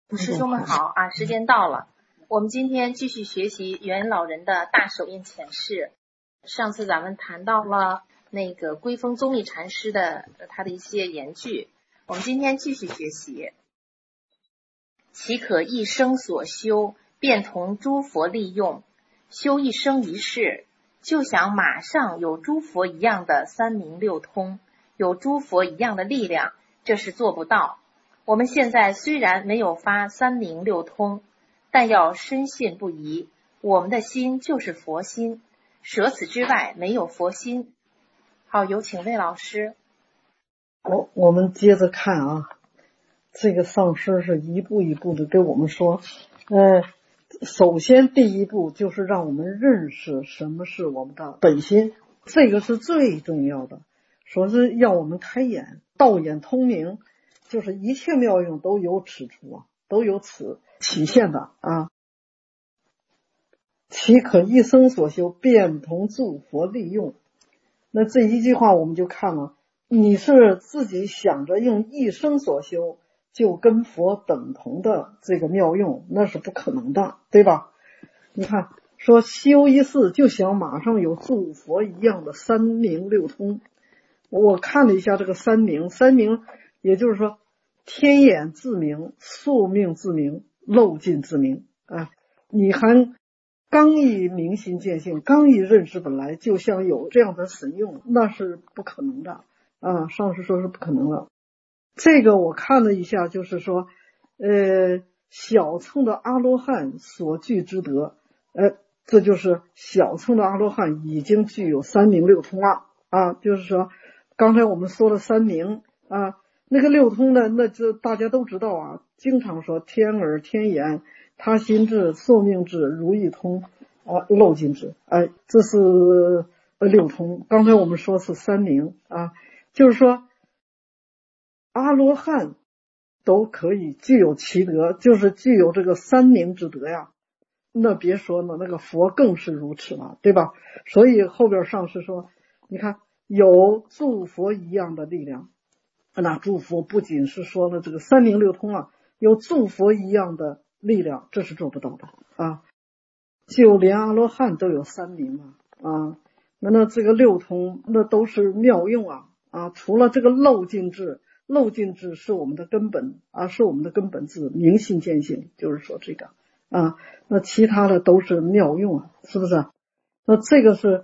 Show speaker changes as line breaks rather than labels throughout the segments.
师兄们好啊！时间到了，我们今天继续学习元老人的大手印浅释。上次咱们谈到了那个归峰宗密禅师的他的一些言句，我们今天继续学习。岂可一生所修，便同诸佛利用？修一生一世，就想马上有诸佛一样的三明六通，有诸佛一样的力量，这是做不到。我们现在虽然没有发三明六通，但要深信不疑，我们的心就是佛心，舍此之外没有佛心。好，有请魏老师。
我们接着看啊，这个上师是一步一步的跟我们说，首先第一步就是让我们认识什么是我们的本心，这个是最重要的。说是要我们开眼，道眼通明，就是一切妙用都有此处啊，都有此体现的啊。岂可一生所修，便同诸佛利用？那这一句话我们就看了，你是自己想着用一生所修就跟佛等同的这个妙用，那是不可能的，对吧？你看说修一世就想马上有诸佛一样的三明六通。我看了一下这个三明也就是说天眼自明，宿命自明，漏尽自明啊。你还刚一明心见性，刚一认识本来，就像有这样的神用，那是不可能的啊。上师说是不可能的。这个我看了一下，就是说小乘的阿罗汉所具之德，这就是小乘的阿罗汉已经具有三明六通了啊。就是说刚才我们说了三明啊，那个六通呢，那这大家都知道啊，经常说天耳天眼他心智宿命智如意通啊，漏尽智，这是六通。刚才我们说是三明啊，就是说阿罗汉都可以具有其德，就是具有这个三明之德呀。那别说呢，那个佛更是如此了，对吧？所以后边上师说，你看有诸佛一样的力量，那诸佛不仅是说了这个三明六通啊，有诸佛一样的力量，这是做不到的啊。就连阿罗汉都有三明啊，那这个六通那都是妙用啊。除了这个漏尽智是我们的根本啊，是我们的根本智，明心见性，就是说这个啊，那其他的都是妙用啊，是不是？那这个是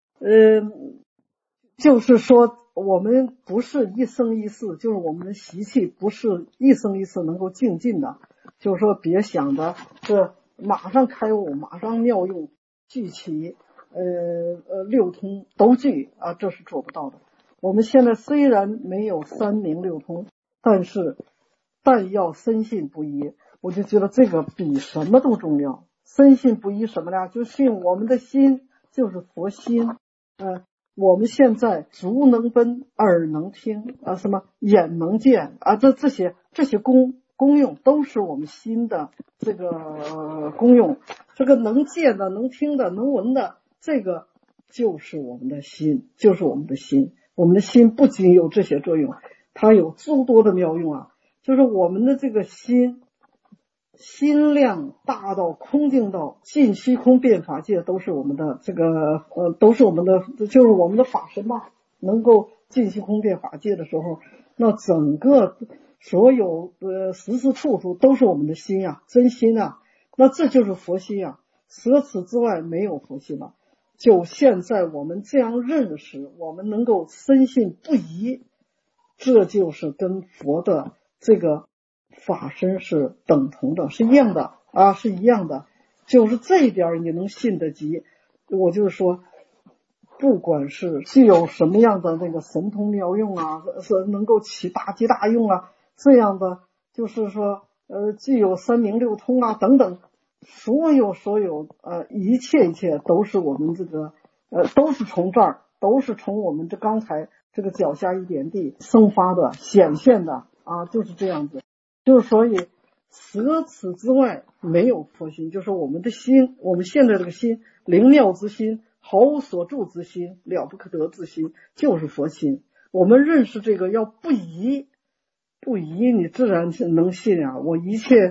就是说我们不是一生一世，就是我们的习气不是一生一世能够精进的，就是说别想着这马上开悟，马上妙用聚齐六通都具啊，这是做不到的。我们现在虽然没有三明六通，但要深信不疑。我就觉得这个比什么都重要。深信不疑什么呢？就信我们的心就是佛心。我们现在足能奔，耳能听啊，什么眼能见啊，这些功用都是我们心的这个功用。这个能见的、能听的、能闻的，这个就是我们的心，就是我们的心。我们的心不仅有这些作用，它有诸多的妙用啊。就是我们的这个心量大到空净到尽虚空遍法界，都是我们的这个都是我们的，就是我们的法身嘛。能够尽虚空遍法界的时候，那整个所有时时处处都是我们的心呀，真心啊。那这就是佛心呀，舍此之外没有佛心了。就现在我们这样认识，我们能够深信不疑，这就是跟佛的这个法身是等同的，是一样的啊，是一样的。就是这一点你能信得及，我就是说不管是具有什么样的那个神通妙用啊，是能够起大吉大用啊，这样的就是说具有三明六通啊等等，所有一切都是我们这个都是从这儿，都是从我们这刚才这个脚下一点地生发的显现的啊，就是这样子。就是所以舍此之外没有佛心，就是我们的心，我们现在这个心，灵妙之心，毫无所住之心，了不可得之心，就是佛心。我们认识这个要不疑，你自然能信啊。我一切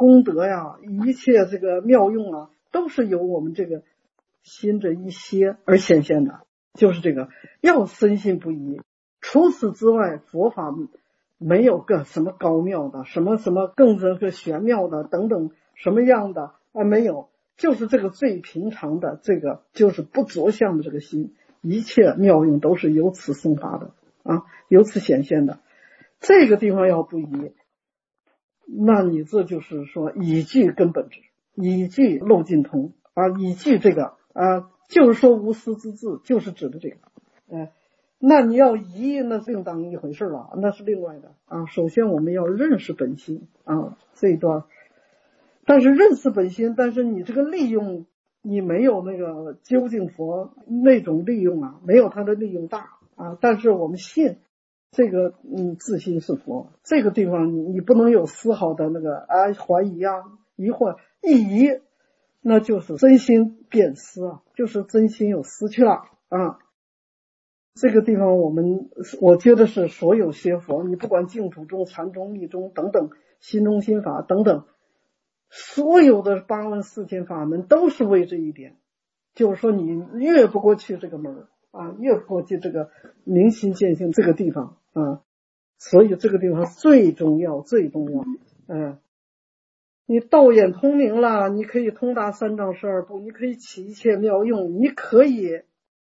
功德呀，一切这个妙用啊，都是由我们这个心这一歇而显现的。就是这个要深信不疑。除此之外，佛法没有个什么高妙的，什么更这个玄妙的等等什么样的啊，没有，就是这个最平常的，这个就是不着相的这个心，一切妙用都是由此生发的啊，由此显现的。这个地方要不疑，那你这就是说以句根本智，以句漏尽通啊，以句这个啊，就是说无私之智，就是指的这个。那你要疑，那另当一回事了，那是另外的啊。首先我们要认识本心啊，这一段。但是认识本心，但是你这个利用，你没有那个究竟佛那种利用啊，没有它的利用大啊。但是我们信这个自信是佛，这个地方你不能有丝毫的那个怀疑啊、疑惑，一疑那就是真心变失啊，就是真心有失去了啊。这个地方我觉得是所有学佛，你不管净土宗、禅宗、密宗等等，心中心法等等，所有的八问四千法门都是为这一点，就是说你越不过去这个门啊，越不过去这个明心见性这个地方啊，所以这个地方最重要，最重要。你道眼通明了，你可以通达三藏十二部，你可以起一切妙用，你可以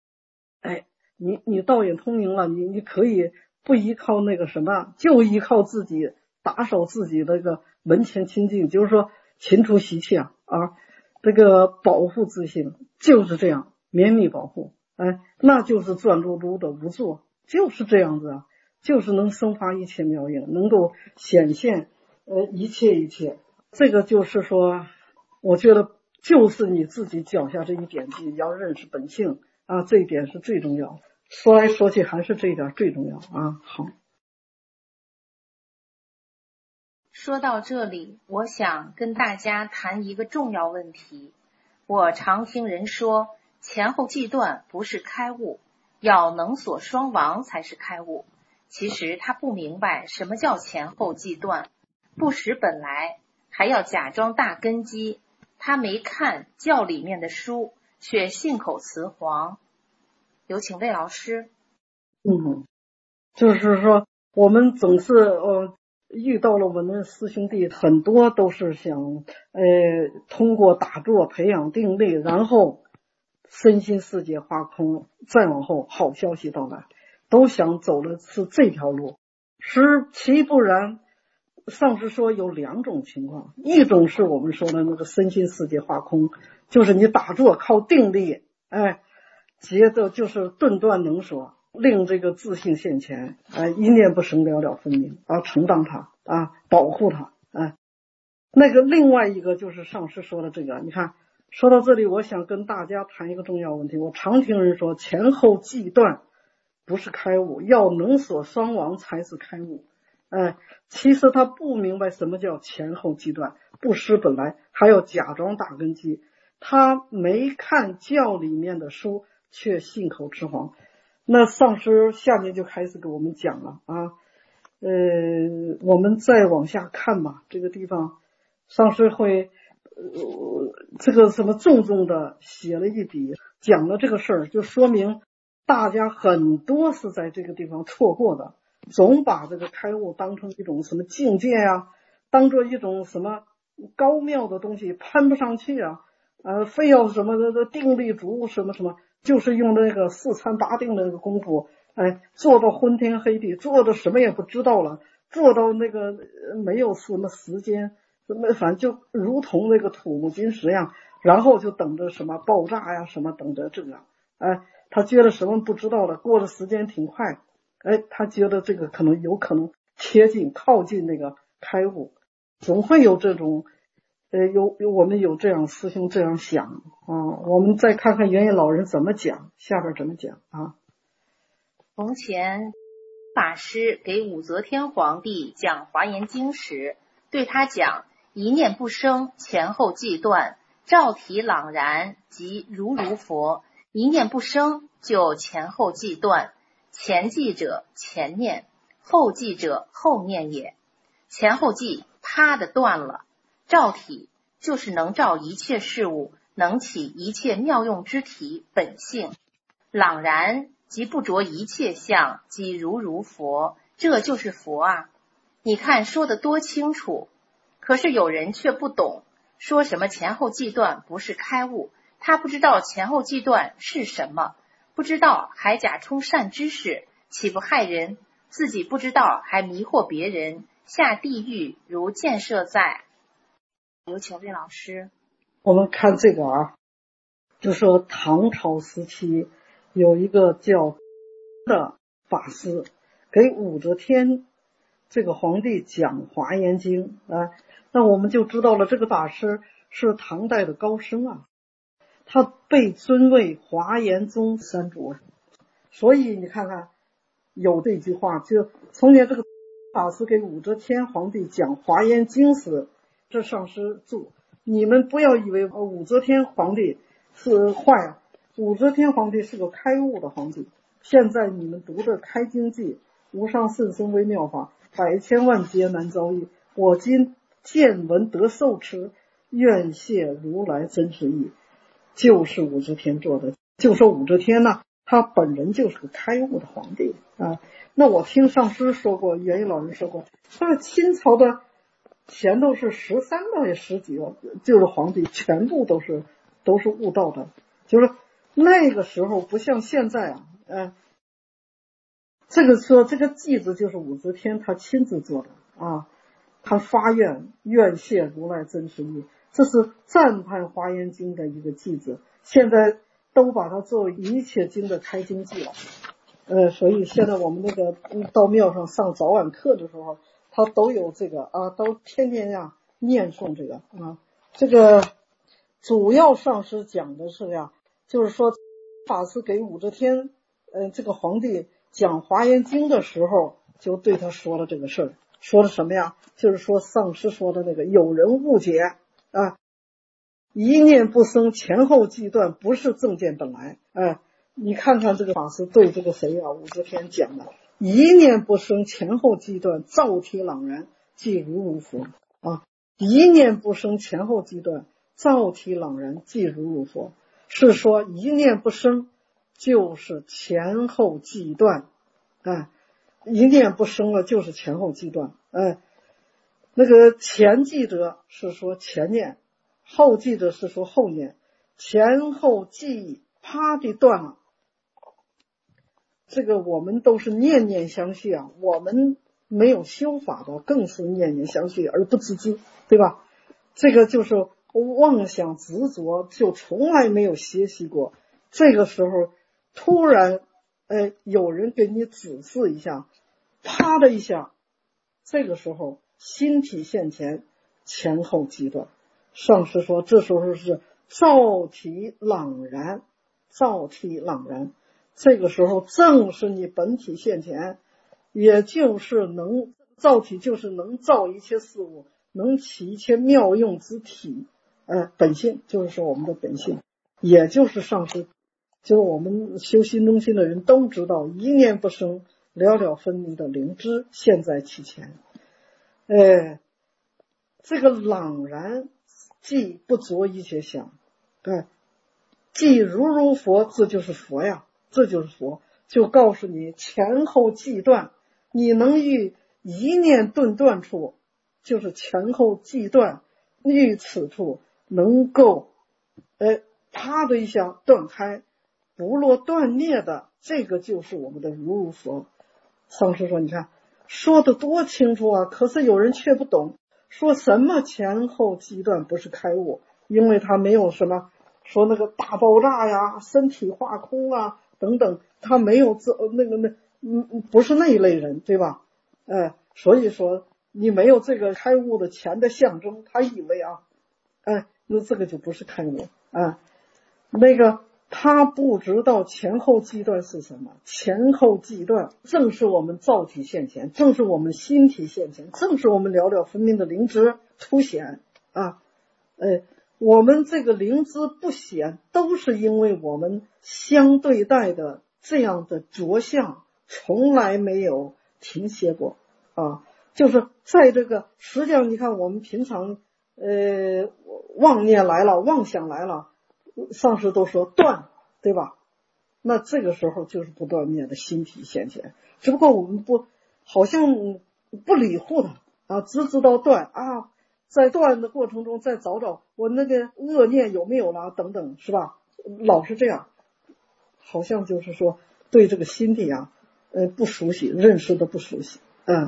你道眼通明了，你可以不依靠那个什么，就依靠自己打扫自己的这个门前清净，就是说勤除习气啊，这个保护自性，就是这样绵密保护，那就是转如如的无作，就是这样子啊，就是能生发一切妙用，能够显现一切，这个就是说，我觉得就是你自己脚下这一点地要认识本性啊，这一点是最重要。说来说去还是这一点最重要啊。好，
说到这里，我想跟大家谈一个重要问题。我常听人说，前后际断不是开悟，要能所双亡才是开悟。其实他不明白什么叫前后际断，不识本来，还要假装大根基。他没看教里面的书，却信口雌黄。有请魏老师。
就是说我们总是遇到了我们师兄弟，很多都是想通过打坐培养定力，然后身心世界化空，再往后好消息到来，都想走的是这条路。其不然，上师说有两种情况，一种是我们说的那个身心世界化空，就是你打坐靠定力，接着就是顿断能所，令这个自性现前，一念不生了了分明，承当它保护它，那个另外一个就是上师说的这个，你看说到这里，我想跟大家谈一个重要问题。我常听人说前后际断不是开悟，要能所双亡才是开悟。其实他不明白什么叫前后际断，不识本来，还要假装大根基。他没看教里面的书，却信口雌黄。那上师下面就开始给我们讲了我们再往下看吧，这个地方上师会这个什么重重的写了一笔，讲了这个事儿，就说明大家很多是在这个地方错过的，总把这个开悟当成一种什么境界啊，当做一种什么高妙的东西，攀不上去啊，非要什么的定力足什么什么，就是用那个四参八定的那个功夫，做到昏天黑地，做到什么也不知道了，做到那个没有什么时间，反正就如同那个土木金石一样，然后就等着什么爆炸呀，什么等着这个，他觉得什么不知道了，过的时间挺快，他觉得这个有可能靠近那个开悟，总会有这种我们有这样师兄这样想我们再看看圆圆老人怎么讲，下边怎么讲
从前法师给武则天皇帝讲华严经时，对他讲一念不生，前后际断，照体朗然，即如佛。一念不生就前后际断，前际者前念，后际者后念也。前后际啪的断了， 照体就是能照一切事物，能起一切妙用之体本性。朗然即不着一切相，即如佛，这就是佛啊！你看说得多清楚，可是有人却不懂，说什么前后继断不是开悟，他不知道前后继断是什么，不知道还假充善知识，岂不害人？自己不知道还迷惑别人，下地狱如箭射在。有请魏老师。
我们看这个啊，就说唐朝时期有一个叫的法师给武则天这个皇帝讲华严经啊，那我们就知道了这个法师是唐代的高僧啊，他被尊为华严宗三祖，所以你看看有这句话，就从前这个法师给武则天皇帝讲华严经时，这上师注：你们不要以为武则天皇帝是坏啊，武则天皇帝是个开悟的皇帝。现在你们读的开经记，无上甚深微妙法，百千万劫难遭遇，我今见闻得受持，愿谢如来真实义，就是武则天做的。就说武则天呢，他本人就是个开悟的皇帝啊。那我听上师说过，元一老人说过，他清朝的前头是13个10几个，就是皇帝全部都是悟道的，就是那个时候不像现在啊，这个说这个偈子就是武则天他亲自做的啊，他发愿谢如来真实义，这是赞叹华严经的一个偈子，现在都把它作为一切经的开经偈了。所以现在我们那个到庙上上早晚课的时候，他都有这个啊，都天天呀念诵这个啊。这个主要上师讲的是呀，就是说法师给武则天这个皇帝讲华严经的时候，就对他说了这个事儿，说了什么呀？就是说上师说的那个有人误解啊，一念不生前后继断不是正见本来。你看看这个法师对这个谁啊武则天讲的，一念不生前后继断，照体朗然，即如佛啊。一念不生前后继断，照体朗然，即如佛，是说一念不生就是前后继断，一念不生了就是前后继断。那个前记得是说前念，后记得是说后念，前后记忆啪的断了。这个我们都是念念相续啊，我们没有修法的更是念念相续而不自知，对吧？这个就是妄想执着，就从来没有学习过。这个时候突然有人给你指示一下，啪的一下，这个时候心体现前，前后继断。上师说这时候是照体朗然，照体朗然，这个时候正是你本体现前，也就是能照体，就是能照一切事物，能起一切妙用之体，本性就是说我们的本性，也就是上师，就是我们修心中心的人都知道，一念不生，了了分明的灵知现在其前。这个朗然即不着一切相，即如佛，这就是佛呀，这就是佛，就告诉你前后继断，你能于一念顿断处，就是前后继断，于此处能够啪的一下断开，不落断灭的，这个就是我们的如佛。上师说你看说的多清楚啊，可是有人却不懂，说什么前后继断不是开悟，因为他没有什么说那个大爆炸呀，身体化空啊等等，他没有不是那一类人，对吧？所以说你没有这个开悟的前的象征，他以为那这个就不是开悟啊。那个他不知道前后继断是什么，前后继断正是我们照体现前，正是我们心体现前，正是我们了了分明的灵知凸显啊。我们这个灵知不显，都是因为我们相对待的这样的着相从来没有停歇过啊。就是在这个实际上你看我们平常妄念来了，妄想来了，上师都说断，对吧？那这个时候就是不断灭的心体现前，只不过我们好像不理会它啊，只知道断啊，在断的过程中再找找我那个恶念有没有了等等，是吧？老是这样，好像就是说对这个心体啊，不熟悉，认识的不熟悉，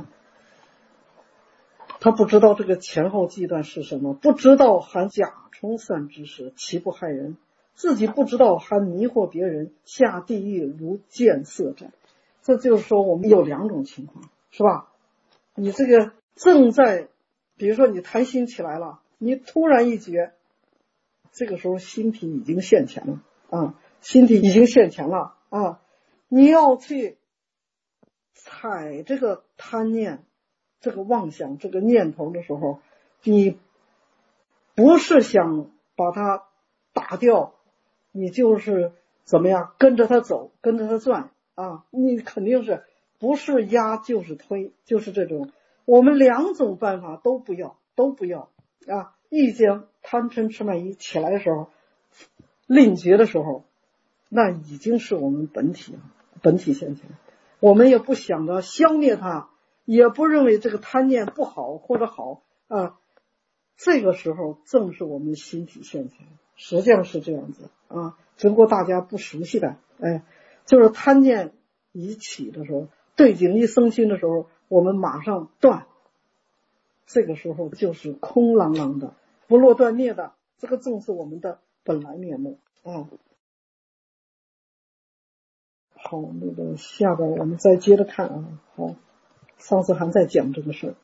他不知道这个前后际断是什么，不知道含甲虫散之时，其不害人。自己不知道还迷惑别人，下地狱如见色者。这就是说我们有两种情况，是吧？你这个正在，比如说你贪心起来了，你突然一觉，这个时候心体已经现前了啊，心体已经现前了啊，你要去踩这个贪念，这个妄想，这个念头的时候，你不是想把它打掉，你就是怎么样跟着他走，跟着他转啊，你肯定是不是压就是推，就是这种。我们两种办法都不要啊！一见贪嗔痴慢疑起来的时候，吝觉的时候，那已经是我们本体了，本体现前。我们也不想着消灭它，也不认为这个贪念不好或者好啊。这个时候正是我们心体现前，实际上是这样子啊，只不过大家不熟悉的，就是贪念一起的时候，对境一生心的时候，我们马上断，这个时候就是空朗朗的，不落断灭的，这个正是我们的本来面目啊。好，那个下边我们再接着看啊。好，上次还在讲这个事儿。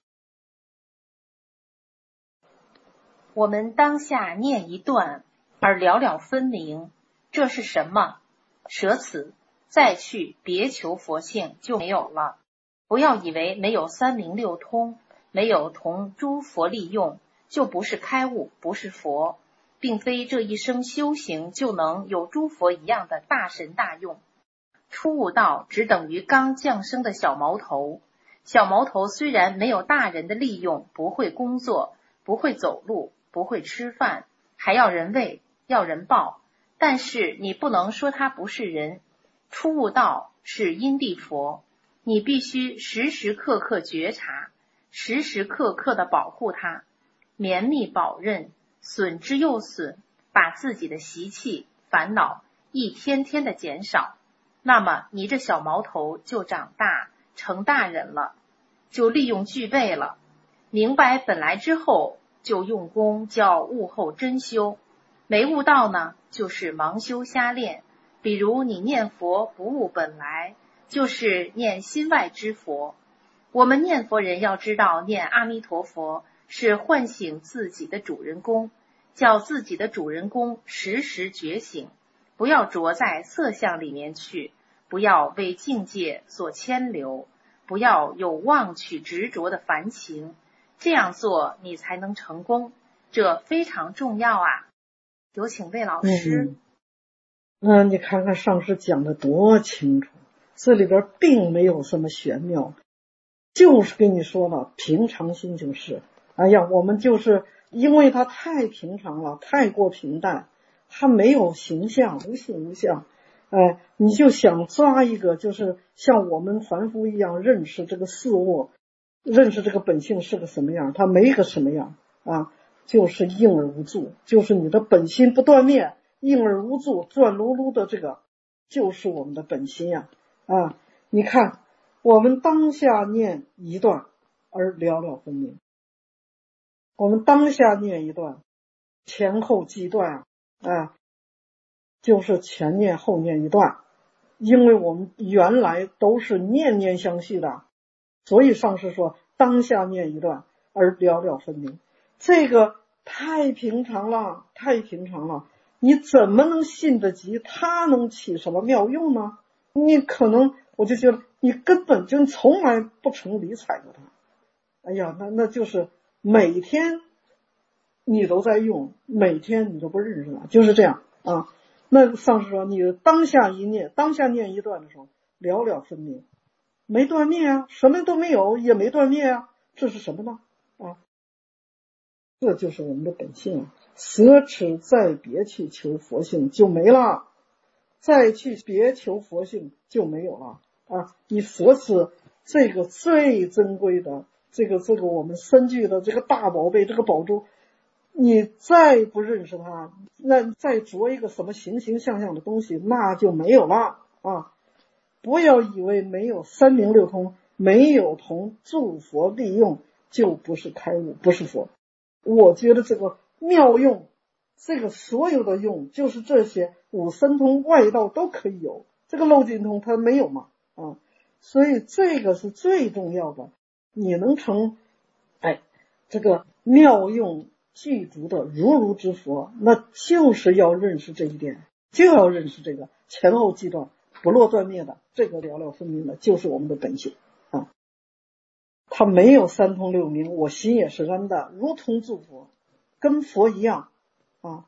我们当下念一段，而了了分明，这是什么？舍此，再去别求佛性就没有了。不要以为没有三明六通，没有同诸佛利用，就不是开悟，不是佛，并非这一生修行就能有诸佛一样的大神大用。初悟道只等于刚降生的小毛头，小毛头虽然没有大人的利用，不会工作，不会走路，不会吃饭，还要人喂，要人抱，但是你不能说他不是人。初悟道是因地佛，你必须时时刻刻觉察，时时刻刻的保护它，绵密保刃，损之又损，把自己的习气烦恼一天天的减少，那么你这小毛头就长大成大人了，就利用具备了。明白本来之后，就用功，叫悟后真修。没悟道呢，就是盲修瞎练。比如你念佛不悟本来，就是念心外之佛。我们念佛人要知道，念阿弥陀佛是唤醒自己的主人公，叫自己的主人公时时觉醒，不要着在色相里面去，不要为境界所牵流，不要有妄取执着的烦情，这样做你才能成功，这非常重要啊！有请魏老师。
你看看上师讲的多清楚，这里边并没有什么玄妙，就是跟你说了，平常心就是。哎呀，我们就是因为它太平常了，太过平淡，它没有形象，无形无相。你就想抓一个，就是像我们凡夫一样认识这个事物，认识这个本性是个什么样，它没个什么样啊，就是应而无助，就是你的本心不断灭，应而无助，转噜噜的这个就是我们的本心呀。你看我们当下念一段而了了分明，我们当下念一段，前后即断就是前念后念一段，因为我们原来都是念念相续的，所以上师说当下念一段而了了分明，这个太平常了，太平常了，你怎么能信得及它能起什么妙用呢？你可能我就觉得你根本就从来不曾理睬过它。哎呀，那就是每天你都在用，每天你都不认识它，就是这样啊。那上师说你当下一念，当下念一段的时候了了分明，没断灭啊，什么都没有也没断灭啊，这是什么呢？ 这就是我们的本性啊。舍此再别去求佛性就没了，再去别求佛性就没有了啊！你舍此这个最珍贵的这个我们身具的这个大宝贝，这个宝珠，你再不认识它，那再着一个什么形形象象的东西，那就没有了啊！不要以为没有三明六通，没有同诸佛利用，就不是开悟，不是佛。我觉得这个妙用，这个所有的用，就是这些五神通外道都可以有，这个漏尽通它没有嘛啊，所以这个是最重要的。你能成这个妙用具足的如之佛，那就是要认识这一点，就要认识这个前后继断不落断灭的，这个了了分明的就是我们的本性啊。他没有三通六明，我心也是安的，如同诸佛，跟佛一样啊。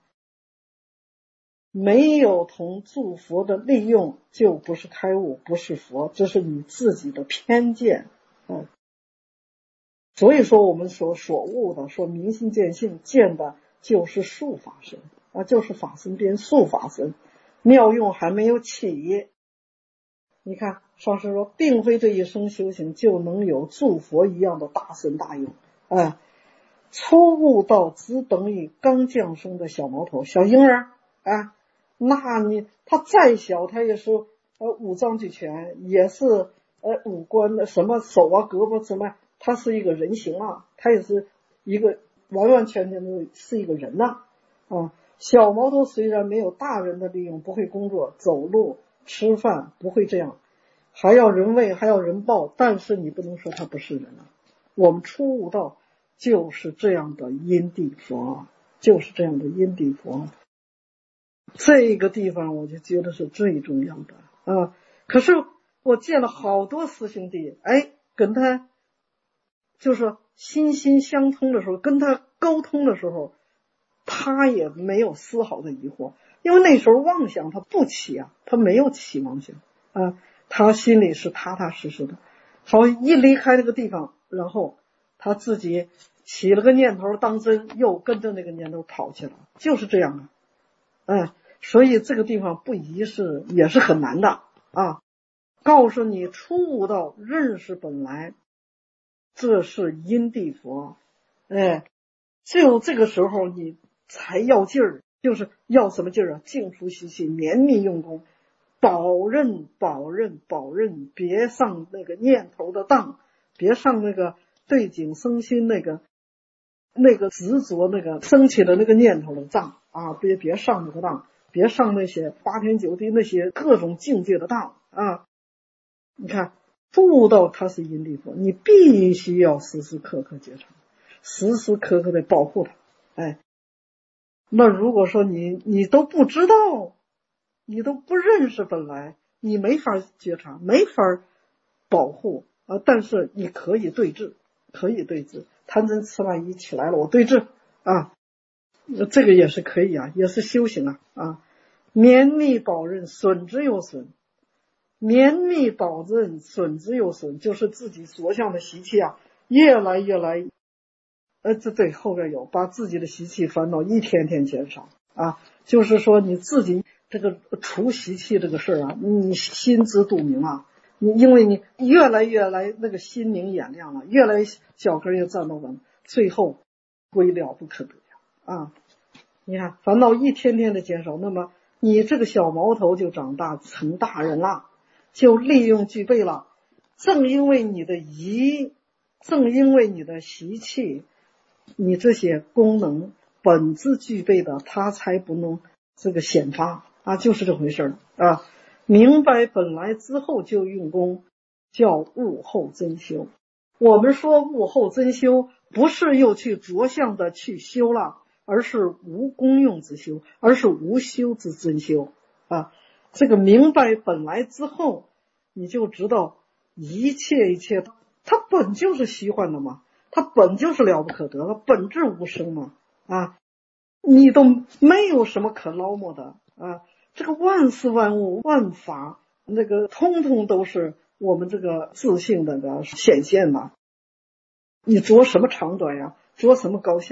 没有同诸佛的利用，就不是开悟，不是佛，这是你自己的偏见啊。所以说我们所悟的，说明心见性，见的就是术法身啊，就是法身边术法身，妙用还没有起。你看上师说，并非这一生修行就能有诸佛一样的大身大用啊。初悟道只等于刚降生的小毛头，小婴儿啊，那他再小，他也是五脏俱全，也是五官的什么手啊胳膊什么，他是一个人形啊，他也是一个完完全全的是一个人呐啊。小毛头虽然没有大人的利用，不会工作走路吃饭，不会这样，还要人喂还要人抱，但是你不能说他不是人啊。我们初悟道就是这样的因地佛，就是这样的因地佛，这个地方我就觉得是最重要的啊。可是我见了好多师兄弟，跟他就是心心相通的时候，跟他沟通的时候，他也没有丝毫的疑惑，因为那时候妄想他不起啊，他没有起妄想啊，他心里是踏踏实实的。好，一离开这个地方，然后他自己起了个念头当真，又跟着那个念头跑去了，就是这样啊。所以这个地方不疑也是很难的啊。告诉你初悟道认识本来，这是因地佛，就这个时候你才要劲儿，就是要什么劲儿啊？静出习气，绵密用功，保任，别上那个念头的当，别上那个对景生心那个执着那个升起的那个念头的当啊，别上那个当，别上那些8天9地那些各种境界的当啊。你看悟道它是因地佛，你必须要时时刻刻觉察，时时刻刻的保护它。那如果说你都不知道，你都不认识本来，你没法觉察，没法保护啊。但是你可以对治，贪嗔痴慢疑起来了，我对治啊，这个也是可以啊，也是修行啊。绵密保任，损之又损，绵密保证，损之又损，就是自己着相的习气啊，越来这对后边有把自己的习气烦恼一天天减少啊，就是说你自己这个除习气这个事啊，你心知肚明啊，因为你越来那个心明眼亮了，越来脚跟也站得稳，最后归了不可得啊。你看烦恼一天天的减少，那么你这个小毛头就长大成大人了，就利用具备了。正因为你的疑，正因为你的习气，你这些功能本质具备的，它才不能这个显发啊，就是这回事啊。明白本来之后就用功，叫悟后真修。我们说悟后真修，不是又去着相的去修了，而是无功用之修，而是无修之真修啊。这个明白本来之后，你就知道一切它本就是虚幻的嘛，它本就是了不可得，它本质无生嘛啊，你都没有什么可捞摸的啊。这个万事万物万法，那个通通都是我们这个自性的显现嘛。你着什么长短呀，着什么高下呀，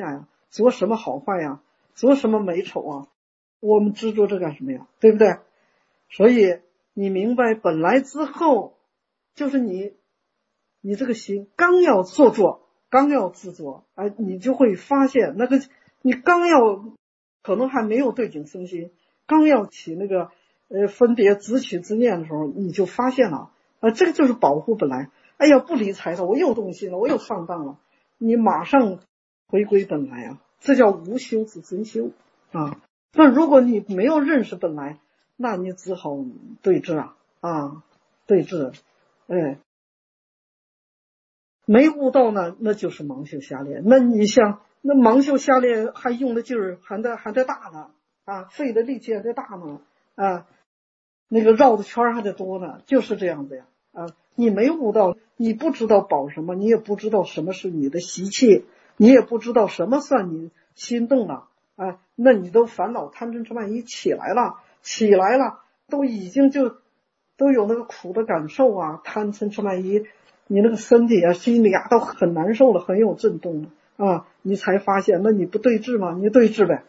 着什么好坏呀，着什么美丑啊，我们执着这干什么呀？对不对？所以你明白本来之后，就是你这个心刚要做，刚要执着，你就会发现那个你刚要可能还没有对境生心，刚要起那个分别执取之念的时候，你就发现了这个就是保护本来。哎呀，不理睬他，我又动心了，我又上当了，你马上回归本来啊，这叫无修之真修啊。那如果你没有认识本来，那你只好对峙对峙，没悟到呢，那就是盲修瞎练。那你像那盲修瞎练，还用的劲儿还得大呢费的力气还得大呢那个绕的圈还得多呢，就是这样子呀你没悟到，你不知道保什么，你也不知道什么是你的习气，你也不知道什么算你心动了那你都烦恼贪嗔痴慢疑起来了，都已经都有那个苦的感受贪嗔痴慢疑，你那个身体心里都很难受了，很有震动了你才发现，那你不对峙吗？你对峙呗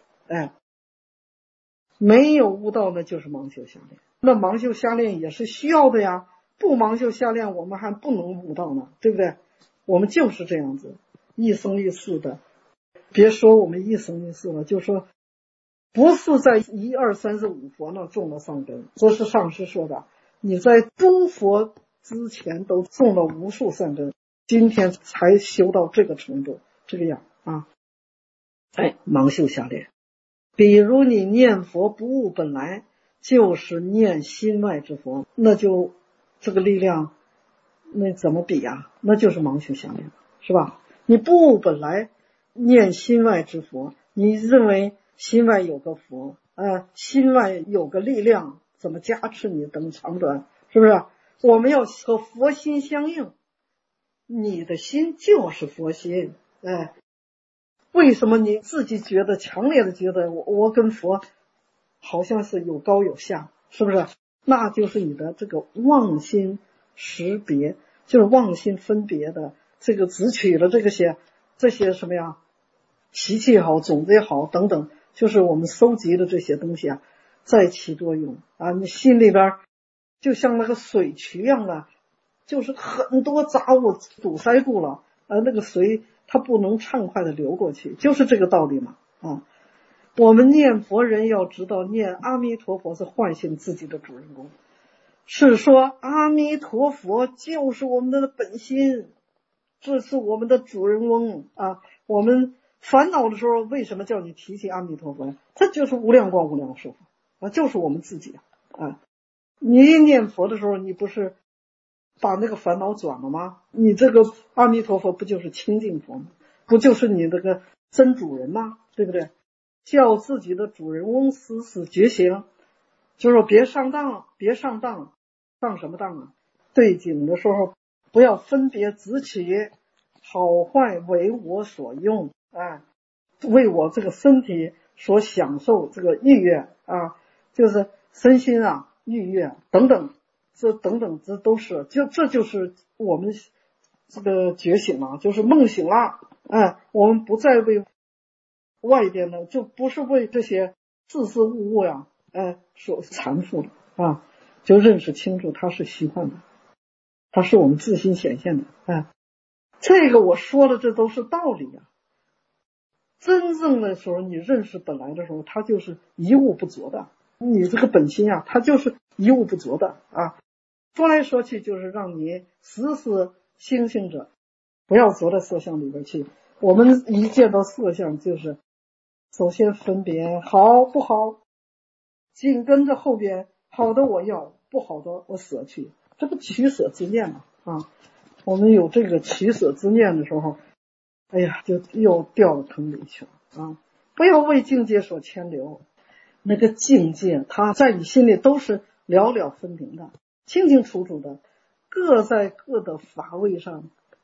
没有悟道呢，就是盲修瞎练。那盲修瞎练也是需要的呀，不盲修瞎练，我们还不能悟道呢，对不对？我们就是这样子，一生一世的。别说我们一生一世了，就说不是在1、2、3、4、5佛那种了善根，这是上师说的。你在诸佛之前都种了无数善根，今天才修到这个程度，这个样盲修瞎练。比如你念佛不悟本来，就是念心外之佛，那就这个力量那怎么比那就是盲修瞎练，是吧？你不悟本来，念心外之佛，你认为心外有个佛心外有个力量怎么加持你等长短，是不是？我们要和佛心相应，你的心就是佛心为什么你自己觉得强烈的觉得我跟佛好像是有高有下，是不是？那就是你的这个妄心识别，就是妄心分别的这个执取了这些什么呀，习气也好，种子也好等等，就是我们收集的这些东西在起作用你心里边就像那个水渠一样的，就是很多杂物堵塞住了那个水它不能畅快的流过去，就是这个道理嘛我们念佛人要知道，念阿弥陀佛是唤醒自己的主人公，是说阿弥陀佛就是我们的本心，这是我们的主人翁我们烦恼的时候为什么叫你提起阿弥陀佛这就是无量光无量寿就是我们自己你一念佛的时候，你不是把那个烦恼转了吗？你这个阿弥陀佛不就是清净佛吗？不就是你这个真主人吗？对不对？叫自己的主人翁时时觉醒，就是说别上当，上什么当对境的时候不要分别执取好坏为我所用为我这个身体所享受这个愉悦就是身心愉悦等等，这都是这就是我们这个觉醒了，就是梦醒了我们不再为外边的，就不是为这些事事物物所缠缚的就认识清楚它是虚幻的，它是我们自心显现的这个我说的这都是道理真正的时候你认识本来的时候，它就是一物不着的，你这个本心它就是一物不着的说来说去就是让你时时清醒着，不要着在色相里边去。我们一见到色相就是首先分别好不好，紧跟着后边好的我要，不好的我舍去，这不取舍之念吗我们有这个取舍之念的时候，哎呀就又掉到坑里去了不要为境界所牵流，那个境界它在你心里都是了了分明的，清清楚楚的，各在各的法位上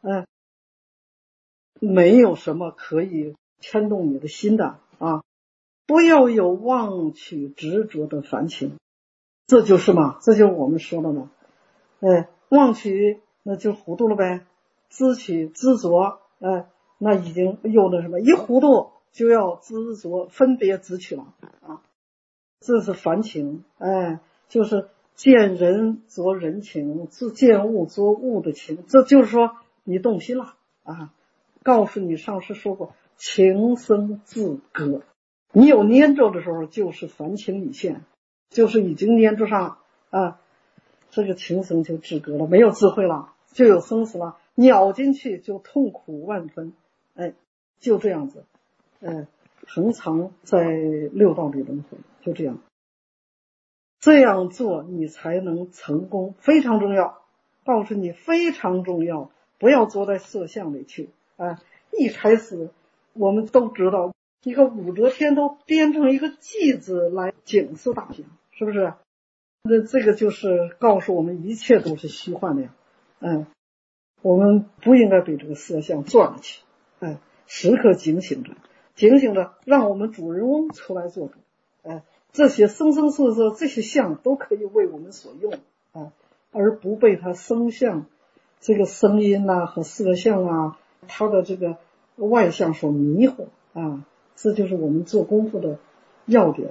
没有什么可以牵动你的心的不要有妄取执着的烦情，这就是我们说的嘛妄取那就糊涂了呗，知取执着那已经有了什么，一糊涂就要执着分别执取了啊，这是凡情。就是见人着人情，见物着物的情，这就是说你动心了啊。告诉你上师说过，情生自割，你有粘着的时候就是凡情已现，就是已经粘着上啊，这个情生就自割了，没有智慧了，就有生死了，咬进去就痛苦万分。就这样子恒常在六道里轮回，就这样。这样做你才能成功，非常重要，告诉你非常重要，不要坐在色相里去一开始我们都知道，一个武则天都编成一个偈子来警示大家，是不是？那这个就是告诉我们一切都是虚幻的呀。我们不应该被这个色相转了去，时刻警醒着，让我们主人翁出来做主。这些生生世世这些相都可以为我们所用而不被它声相这个声音和色相它的这个外相所迷惑这就是我们做功夫的要点。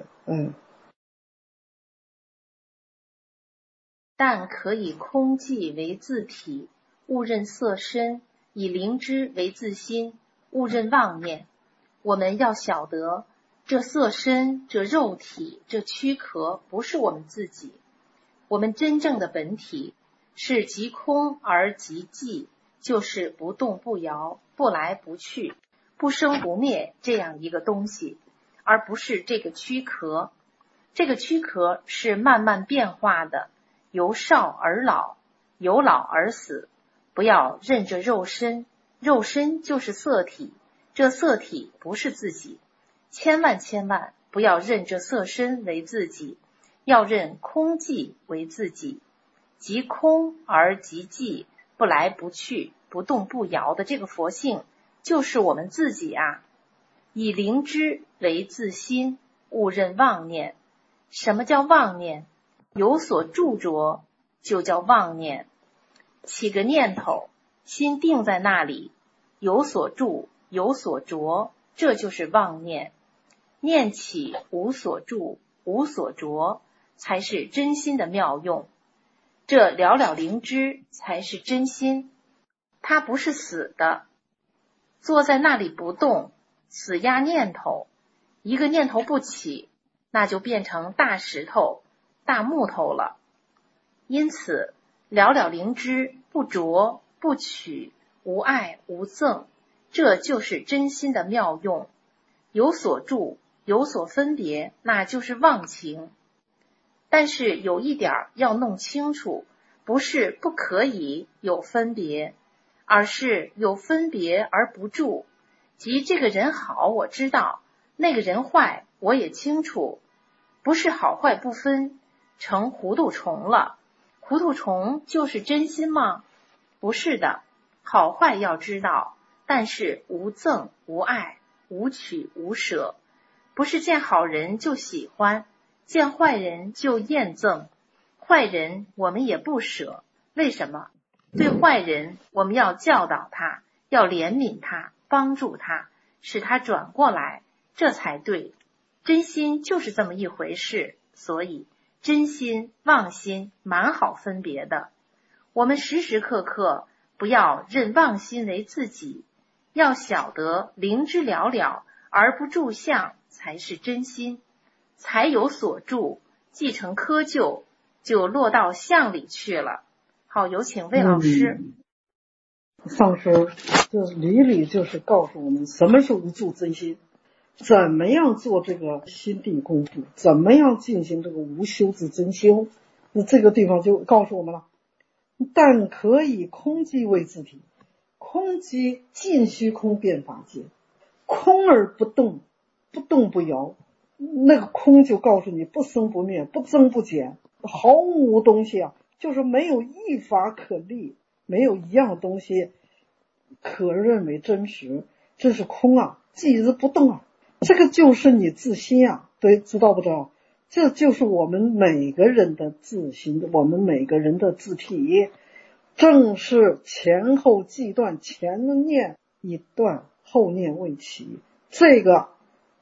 但可以空寂为自体，勿认色身；以灵知为自心，勿认妄念。我们要晓得，这色身、这肉体、这躯壳不是我们自己，我们真正的本体是即空而即寂，就是不动不摇、不来不去、不生不灭这样一个东西，而不是这个躯壳。这个躯壳是慢慢变化的，由少而老，由老而死。不要认这肉身，肉身就是色体，这色体不是自己。千万不要认这色身为自己，要认空寂为自己。即空而即寂，不来不去、不动不摇的这个佛性，就是我们自己以灵知为自心，勿认妄念。什么叫妄念？有所著着就叫妄念。起个念头，心定在那里，有所著有所着，这就是妄念。念起无所著无所着，才是真心的妙用。这了了灵知才是真心，它不是死的。坐在那里不动，死压念头，一个念头不起，那就变成大石头、大木头了。因此了了灵知，不着不取，无爱无憎，这就是真心的妙用。有所著有所分别，那就是妄情。但是有一点要弄清楚，不是不可以有分别，而是有分别而不著。即这个人好我知道，那个人坏我也清楚，不是好坏不分，成糊涂虫了。糊涂虫就是真心吗？不是的，好坏要知道，但是无憎无爱，无取无舍。不是见好人就喜欢，见坏人就厌憎。坏人我们也不舍，为什么？对坏人我们要教导他，要怜悯他，帮助他，使他转过来，这才对。真心就是这么一回事，所以真心妄心蛮好分别的。我们时时刻刻不要认妄心为自己，要晓得灵知了了而不著相才是真心，才有所著，继承窠臼，就落到相里去了。好，有请魏老师。
上师这理理就是告诉我们什么是无著真心，怎么样做这个心地功夫，怎么样进行这个无修之真修。那这个地方就告诉我们了，但可以空寂为自体，空寂尽虚空遍法界，空而不动，不动不摇，那个空就告诉你不生不灭，不增不减，毫无东西就是没有一法可立，没有一样东西可认为真实，这是空寂而不动这个就是你自心对，知道不知道？这就是我们每个人的自心，我们每个人的自体，正是前后既断，前念已断，后念未起。这个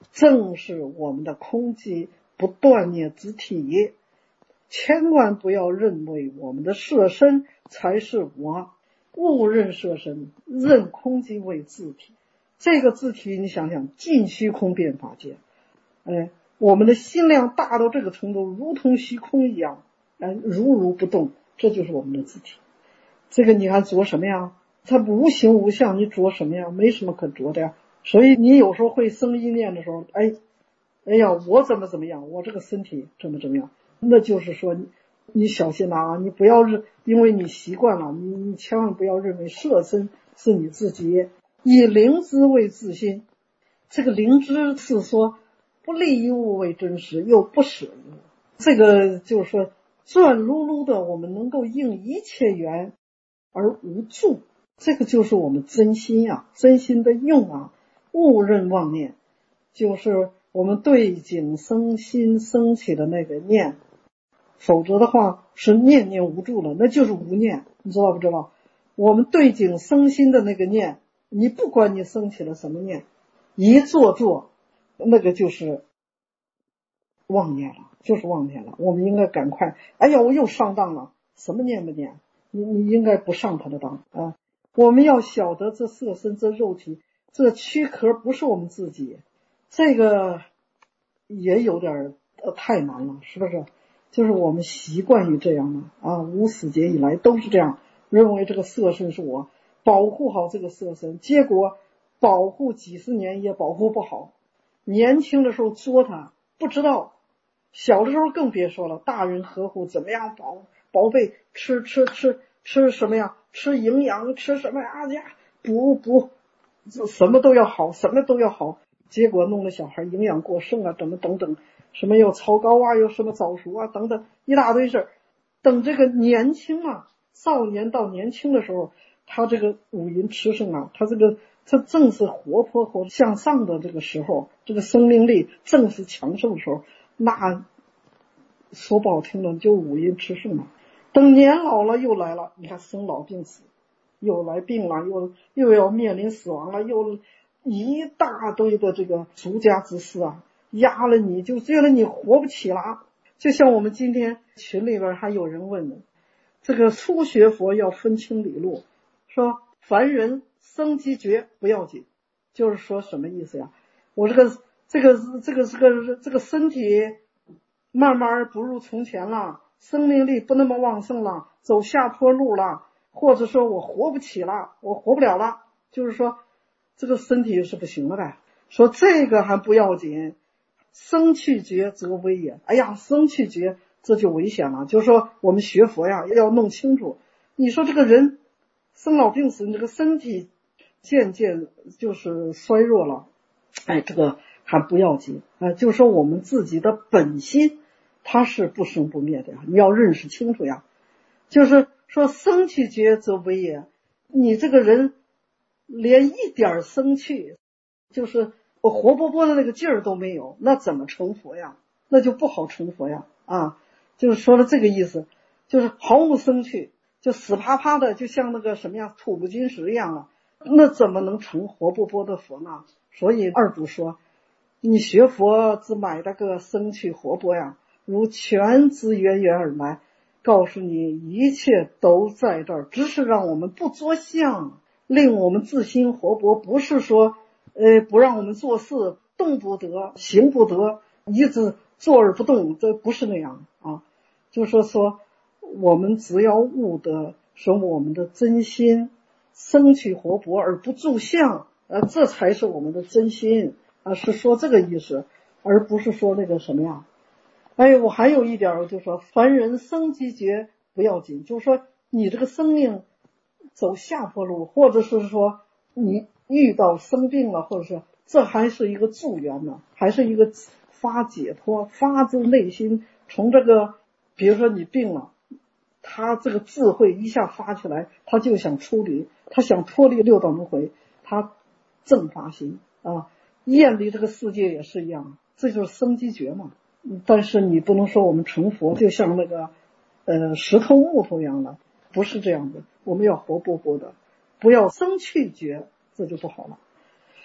正是我们的空寂不断灭之体。千万不要认为我们的色身才是我，勿认色身，认空寂为自体。这个自体你想想，尽虚空遍法界，我们的心量大到这个程度，如同虚空一样，如如不动，这就是我们的自体。这个你还着什么呀？它无形无相，你着什么呀？没什么可着的呀。所以你有时候会生意念的时候，哎呀，我怎么样，我这个身体怎么样，那就是说你小心了啊！你不要因为你习惯了，你千万不要认为色身是你自己，以灵知为自心。这个灵知是说不立一物为真实，又不舍一物。这个就是说转噜噜的，我们能够应一切缘而无助，这个就是我们真心呀，真心的用啊，勿认妄念，就是我们对境生心升起的那个念，否则的话是念念无助了，那就是无念，你知道不知道？我们对境生心的那个念，你不管你升起了什么念，一做那个就是妄念了，就是妄念了。我们应该赶快，哎呀，我又上当了，什么念不念？你应该不上他的当啊！我们要晓得这色身这肉体这躯壳不是我们自己，这个也有点太难了，是不是？就是我们习惯于这样的啊，无始劫以来都是这样，认为这个色身是我，保护好这个色身，结果保护几十年也保护不好。年轻的时候作它不知道，小的时候更别说了，大人呵护怎么样宝贝，吃什么呀？吃营养，吃什么呀？补什么都要好，什么都要好，结果弄得小孩营养过剩啊，等等，什么又超高啊，又什么早熟啊，等等一大堆事儿。等这个年轻啊，少年到年轻的时候，他这个五阴炽盛啊，他正是活泼和向上的这个时候，这个生命力正是强盛的时候，那说不好听的就五阴炽盛嘛。等年老了又来了，你看生老病死，又来病了，又要面临死亡了，又一大堆的这个俗家之事啊，压了你，就觉得你活不起了。就像我们今天群里边还有人问呢，这个初学佛要分清理路，说凡人生机觉不要紧，就是说什么意思呀？我这个身体慢慢不如从前了，生命力不那么旺盛了，走下坡路了，或者说我活不起了，我活不了了，就是说这个身体是不行了呗。说这个还不要紧，生去觉则危也。哎呀，生去觉这就危险了。就是说我们学佛呀，要弄清楚，你说这个人生老病死，你这个身体渐渐就是衰弱了，这个还不要紧啊。就是说我们自己的本心它是不生不灭的呀，你要认识清楚呀。就是说生去觉则危也，你这个人连一点生趣，就是我活泼泼的那个劲儿都没有，那怎么成佛呀？那就不好成佛呀啊！就是说了这个意思，就是毫无生趣，就死趴趴的，就像那个什么呀，土不金石一样啊，那怎么能成活泼泼的佛呢？所以二祖说，你学佛只买那个生趣活泼呀，如泉之源源而来，告诉你一切都在这儿，只是让我们不着相，令我们自心活泼，不是说不让我们做事，动不得，行不得，一直坐而不动，这不是那样啊。就是说我们只要悟得说我们的真心生趣活泼而不住相，这才是我们的真心啊，是说这个意思，而不是说那个什么呀。我还有一点，就是说凡人生机觉不要紧，就是说你这个生命走下坡路，或者是说你遇到生病了，或者是这还是一个助缘呢，还是一个发解脱，发自内心从这个，比如说你病了，他这个智慧一下发起来，他就想出离，他想脱离六道轮回，他正发心啊，厌离这个世界也是一样，这就是生机觉嘛。但是你不能说我们成佛就像那个石头木头一样的，不是这样的，我们要活泼泼的，不要生趣觉，这就不好了。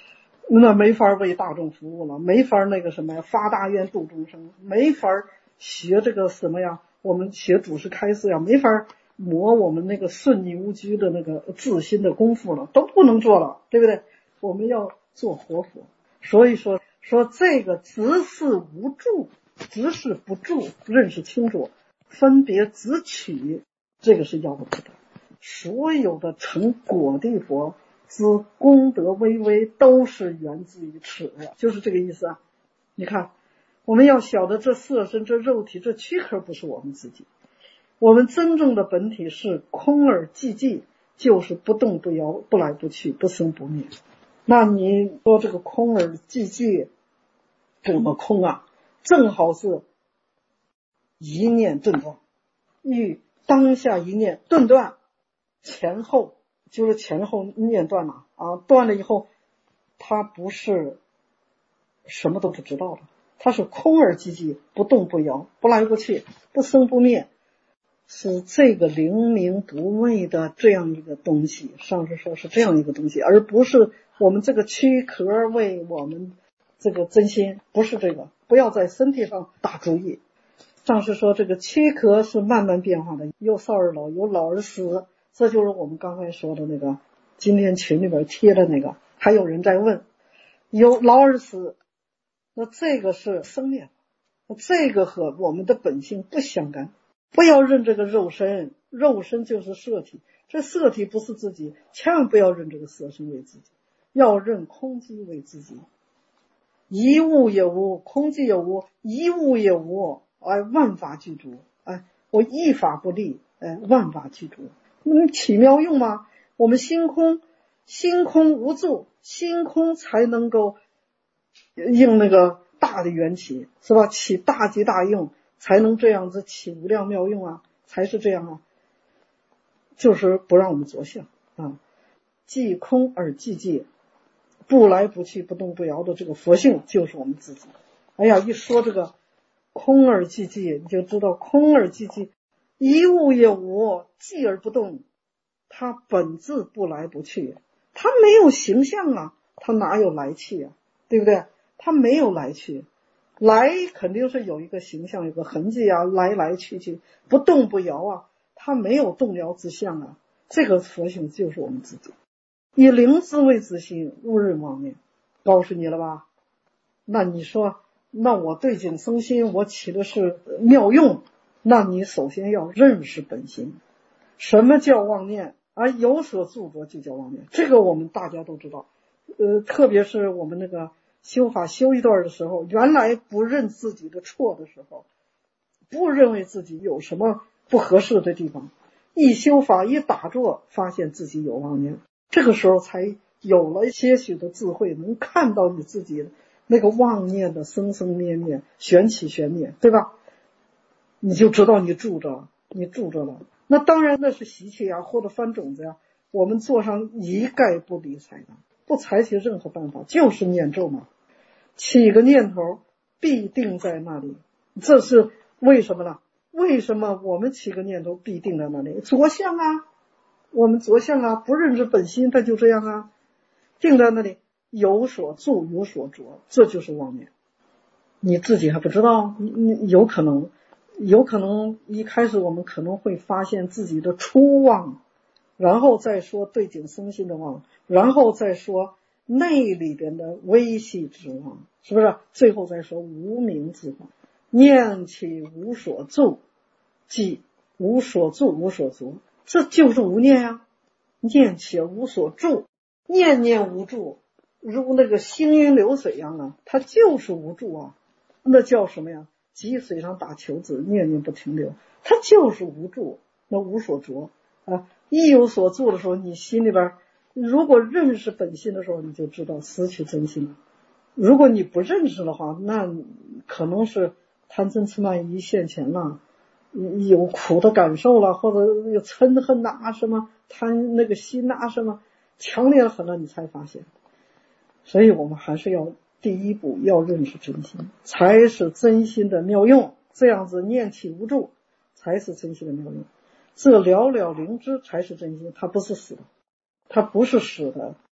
那没法为大众服务了，没法那个什么呀，发大愿度众生，没法学这个什么呀，我们学祖师开示呀，没法磨我们那个顺逆无拘的那个自心的功夫了，都不能做了，对不对？我们要做活佛。所以说这个直视无助，直视不住，认识清楚，分别直取，这个是要不得的。所有的成果的佛之功德巍巍，都是源自于此呀，就是这个意思啊。你看，我们要晓得这色身、这肉体、这躯壳不是我们自己，我们真正的本体是空而寂寂，就是不动不摇，不来不去，不生不灭。那你说这个空而寂寂怎么空啊？正好是一念顿断，与当下一念顿断前后，就是前后念断了啊，断了以后它不是什么都不知道了，它是空而寂寂，不动不摇，不来不去，不生不灭，是这个灵明不昧的这样一个东西。上师说是这样一个东西，而不是我们这个躯壳为我们这个真心，不是这个，不要在身体上打主意。上师说这个躯壳是慢慢变化的，由少而老，由老而死，这就是我们刚才说的那个今天群里边贴的那个，还有人在问由老而死，那这个是生灭，这个和我们的本性不相干。不要认这个肉身，肉身就是色体，这色体不是自己，千万不要认这个色身为自己，要认空寂为自己。一物也无，空寂也无，一物也无，万法具足，我一法不立，万法具足。起妙用吗？我们心空无助，心空才能够应那个大的缘起，是吧？起大即大用，才能这样子起无量妙用啊，才是这样啊，就是不让我们着相啊，即空而寂寂，不来不去，不动不摇的这个佛性就是我们自己。哎呀，一说这个空而寂寂，你就知道空而寂寂，一物也无，寂而不动，它本质不来不去，它没有形象啊，它哪有来去啊，对不对？它没有来去，来肯定是有一个形象，有个痕迹啊，来来去去，不动不摇啊，它没有动摇之相啊。这个佛性就是我们自己。以灵智为自心，勿任妄念，告诉你了吧？那你说，那我对境生心，我起的是妙用，那你首先要认识本心。什么叫妄念？有所著着就叫妄念，这个我们大家都知道。特别是我们那个修法修一段的时候，原来不认自己的错的时候，不认为自己有什么不合适的地方，一修法一打坐，发现自己有妄念，这个时候才有了些许的智慧，能看到你自己那个妄念的生生灭灭，旋起旋灭，对吧？你就知道你住着了。那当然那是习气啊，或者翻种子呀，我们做上一概不理睬的，不采取任何办法，就是念咒嘛。起个念头必定在那里，这是为什么呢？为什么我们起个念头必定在那里？着相啊，我们着相啊，不认识本心，它就这样啊，定在那里，有所住有所着，这就是妄念。你自己还不知道，你有可能一开始我们可能会发现自己的初妄，然后再说对境生心的妄，然后再说内里边的微细之妄，是不是？最后再说无明之妄。念起无所住，即无所住无所着，这就是无念呀。念起而无所住，念念无住，如那个行云流水一样啊，它就是无住啊。那叫什么呀？积水上打球子，念念不停留，它就是无住，那无所着啊。一有所住的时候，你心里边如果认识本心的时候，你就知道失去真心了。如果你不认识的话，那可能是贪嗔痴慢疑现前了，有苦的感受了，或者有嗔恨呐，什么贪那个心呐，什么强烈很了，你才发现。所以我们还是要第一步要认识真心，才是真心的妙用。这样子念起无住，才是真心的妙用。这了了灵知才是真心，它不是死的，它不是死的。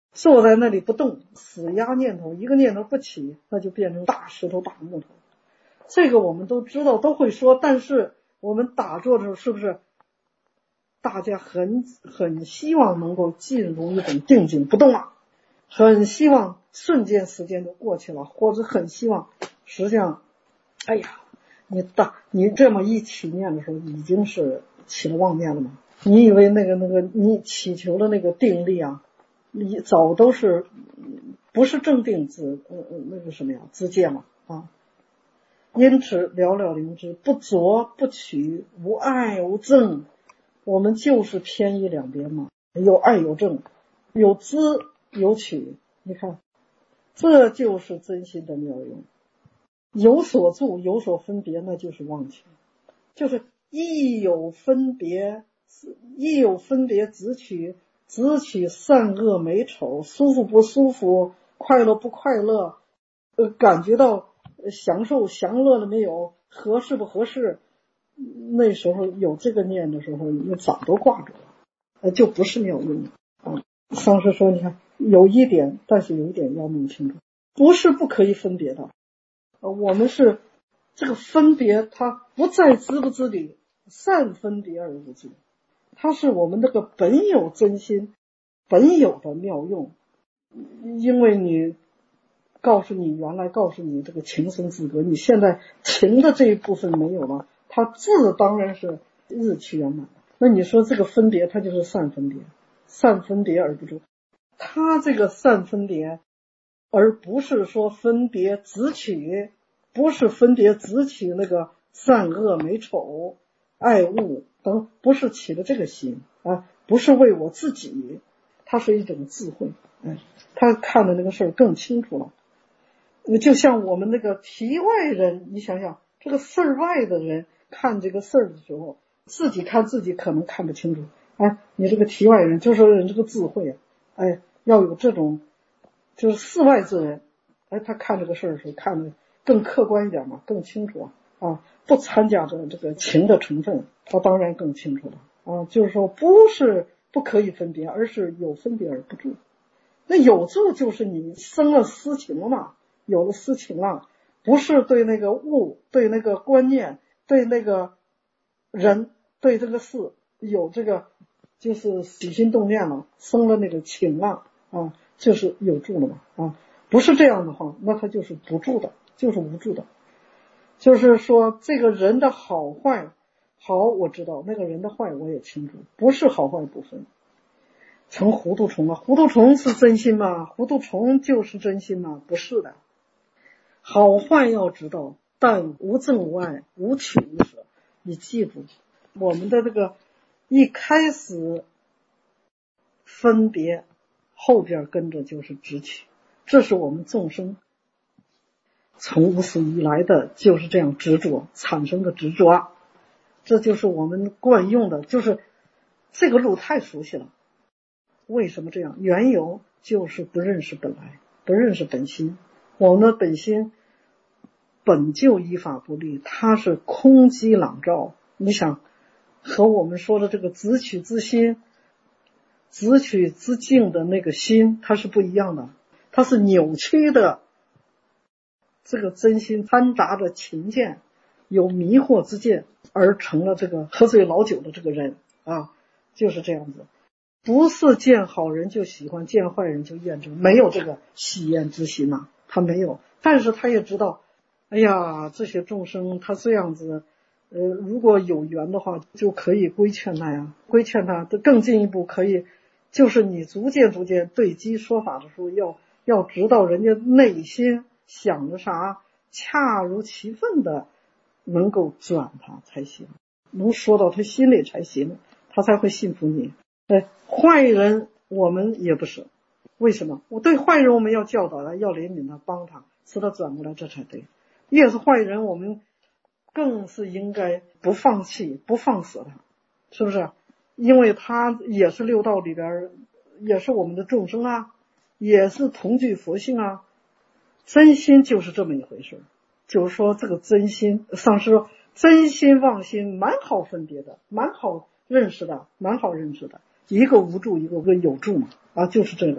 坐在那里不动，死压念头，一个念头不起，那就变成大石头大木头。这个我们都知道，都会说，但是我们打坐的时候，是不是大家很希望能够进入一种定境不动了，很希望瞬间时间就过去了，或者很希望实际上哎呀，你这么一起念的时候，已经是起了妄念了吗？你以为那个你祈求的那个定力啊，你早都是不是正定那个什么呀自戒嘛啊？因此了了灵知，不着不取，无爱无憎，我们就是偏移两边嘛，有爱有憎，有知有取，你看，这就是真心的妙用。有所住有所分别，那就是妄情，就是一有分别只取善恶美丑，舒服不舒服，快乐不快乐，感觉到享乐了没有，合适不合适，那时候有这个念的时候，你早都挂住了，就不是妙用啊。上师说，你看有一点，但是有一点要弄清楚，不是不可以分别的。我们是这个分别，它不在知不知理，善分别而无知，它是我们这个本有真心，本有的妙用。因为原来告诉你这个情生自格，你现在情的这一部分没有了，它智当然是日趋圆满。那你说这个分别，它就是善分别，善分别而不住。它这个善分别，而不是说分别只取，不是分别只取那个善恶美丑爱恶等，不是起的这个心啊，不是为我自己，它是一种智慧，他看的那个事儿更清楚了。就像我们那个题外人，你想想，这个事儿外的人看这个事儿的时候，自己看自己可能看不清楚，你这个题外人就是人这个智慧要有这种，就是事外之人，他看这个事儿的时候看得更客观一点嘛，更清楚不掺加着这个情的成分，他当然更清楚了就是说不是不可以分别，而是有分别而不住。那有住就是你生了私情了嘛，有了私情了，不是对那个物，对那个观念，对那个人，对这个事有这个就是起心动念了，生了那个情了就是有住了嘛不是这样的话，那它就是不住的，就是无住的。就是说这个人的好坏，好我知道，那个人的坏我也清楚，不是好坏不分。成糊涂虫了，糊涂虫是真心吗？糊涂虫就是真心吗？不是的。好坏要知道，但无憎无爱，无取无舍。你记住，我们的这个一开始分别，后边跟着就是执取，这是我们众生从无始以来的就是这样执着产生的执着，这就是我们惯用的，就是这个路太熟悉了。为什么这样？缘由就是不认识本来，不认识本心。我们的本心本就依法不立，它是空寂朗照。你想和我们说的这个直取之心，直取之境的那个心，它是不一样的，它是扭曲的。这个真心掺杂着情见，有迷惑之见，而成了这个喝醉老酒的这个人就是这样子。不是见好人就喜欢，见坏人就厌憎，没有这个喜厌之心他没有。但是他也知道，哎呀，这些众生他这样子，如果有缘的话，就可以规劝他规劝他，更进一步可以，就是你逐渐对机说法的时候，要知道人家内心想着啥，恰如其分的能够转他才行，能说到他心里才行，他才会信服你。坏人我们也不是，为什么？我对坏人我们要教导他，要怜悯他，帮他，使他转过来，这才对。越是坏人，我们更是应该不放弃，不放死他，是不是？因为他也是六道里边，也是我们的众生也是同具佛性真心就是这么一回事。就是说这个真心，上师说真心妄心蛮好分别的，蛮好认识的，一个无助，一个有助嘛就是这个。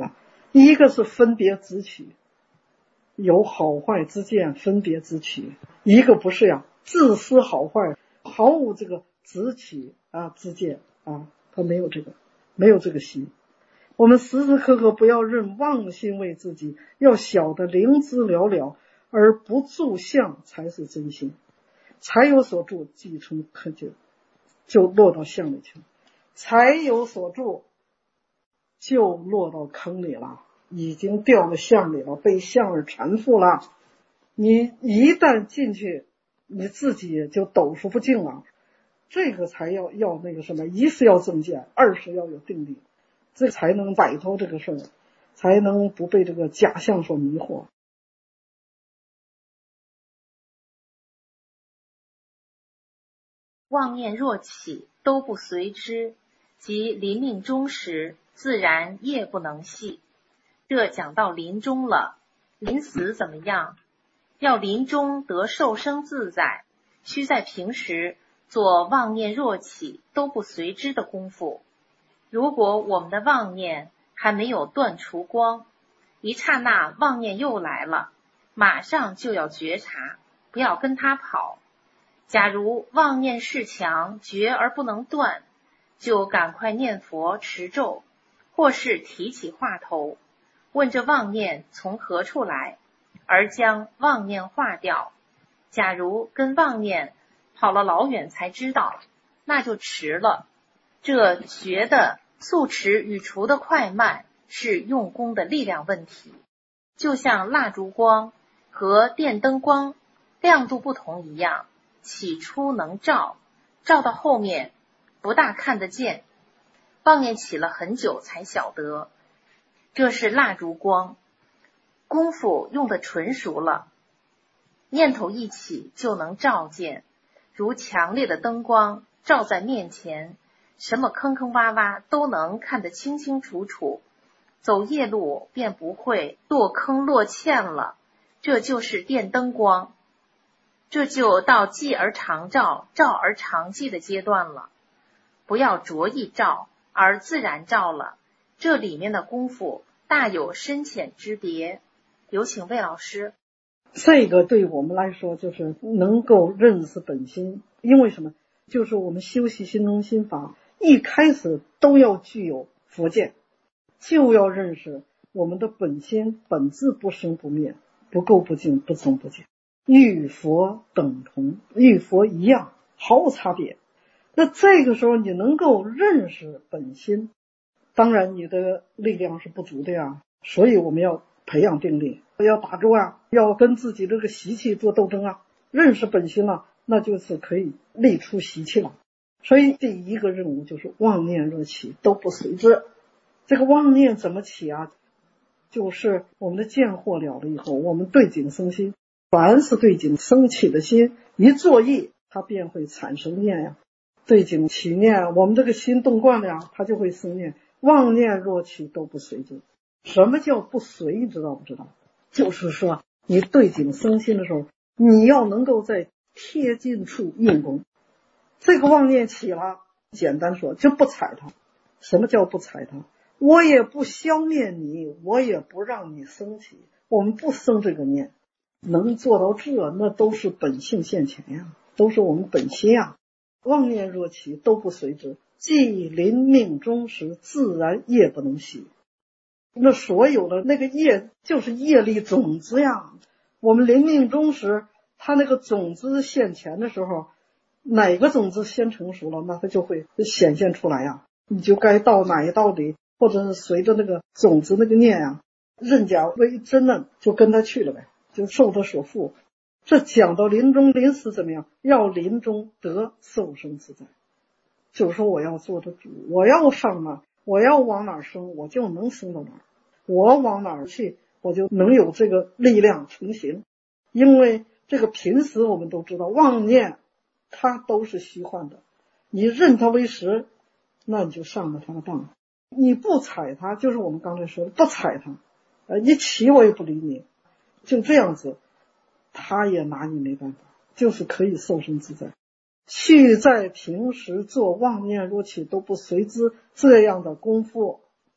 一个是分别执取，有好坏之见，分别执取；一个不是呀，自私好坏，毫无这个执取之见他没有这个心。我们时时刻刻不要认妄心为自己，要晓得灵知了了，而不住相才是真心。才有所住，即从可就落到相里去了；才有所住，就落到坑里了，已经掉到相里了，被相而缠缚了。你一旦进去，你自己就抖擻不进了。这个才要那个什么，一是要正见，二是要有定力，这才能摆脱这个事儿，才能不被这个假象所迷惑。
妄念若起，都不随之，即临命终时，自然夜不能息。这讲到临终了，临死怎么样？要临终得受生自在，须在平时做妄念若起，都不随之的功夫。如果我们的妄念还没有断除光，一刹那妄念又来了，马上就要觉察，不要跟他跑。假如妄念势强，觉而不能断，就赶快念佛持咒，或是提起话头，问这妄念从何处来，而将妄念化掉。假如跟妄念跑了老远才知道，那就迟了。这觉的速持与除的快慢是用功的力量问题，就像蜡烛光和电灯光亮度不同一样，起初能照到后面不大看得见，妄念起了很久才晓得。这是蜡烛光，功夫用得纯熟了，念头一起就能照见，如强烈的灯光照在面前，什么坑坑洼洼都能看得清清楚楚，走夜路便不会落坑落堑了。这就是电灯光，这就到记而常照，照而常记的阶段了。不要着意照，而自然照了，这里面的功夫大有深浅之别。有请魏老师。
这个对我们来说就是能够认识本心。因为什么？就是我们修习心中心法，一开始都要具有佛见，就要认识我们的本心本质不生不灭，不垢不净，不增不减，与佛等同，与佛一样，毫无差别。那这个时候你能够认识本心，当然你的力量是不足的呀，所以我们要培养定力，要打坐要跟自己这个习气做斗争认识本心了，那就是可以立出习气了。所以第一个任务就是妄念若起，都不随之。这个妄念怎么起就是我们的见惑了以后，我们对境生心，凡是对境升起的心，一作意它便会产生念对境起念，我们这个心动惯了它就会生念。妄念若起，都不随之。什么叫不随？知道不知道？就是说你对境生心的时候，你要能够在贴近处用功。这个妄念起了，简单说就不睬它。什么叫不睬它？我也不消灭你，我也不让你升起，我们不生这个念。能做到这，那都是本性现前都是我们本心妄念若起，都不随之，即临命终时，自然业不能息。那所有的那个业就是业力种子我们临命终时，它那个种子现前的时候，哪个种子先成熟了，那它就会显现出来你就该到哪一道里，或者是随着那个种子那个念认假为真了，就跟他去了呗，就受他所缚。这讲到临终临死怎么样？要临终得受生自在，就是说我要做的主，我要上哪，我要往哪升，我就能升到哪儿，我往哪儿去，我就能有这个力量成型。因为这个平时我们都知道，妄念它都是虚幻的，你认它为实，那你就上了它的当。你不睬它，就是我们刚才说的不睬它，一起我也不理你，就这样子，他也拿你没办法，就是可以受生自在。去在平时做妄念若起都不随之，这样的功夫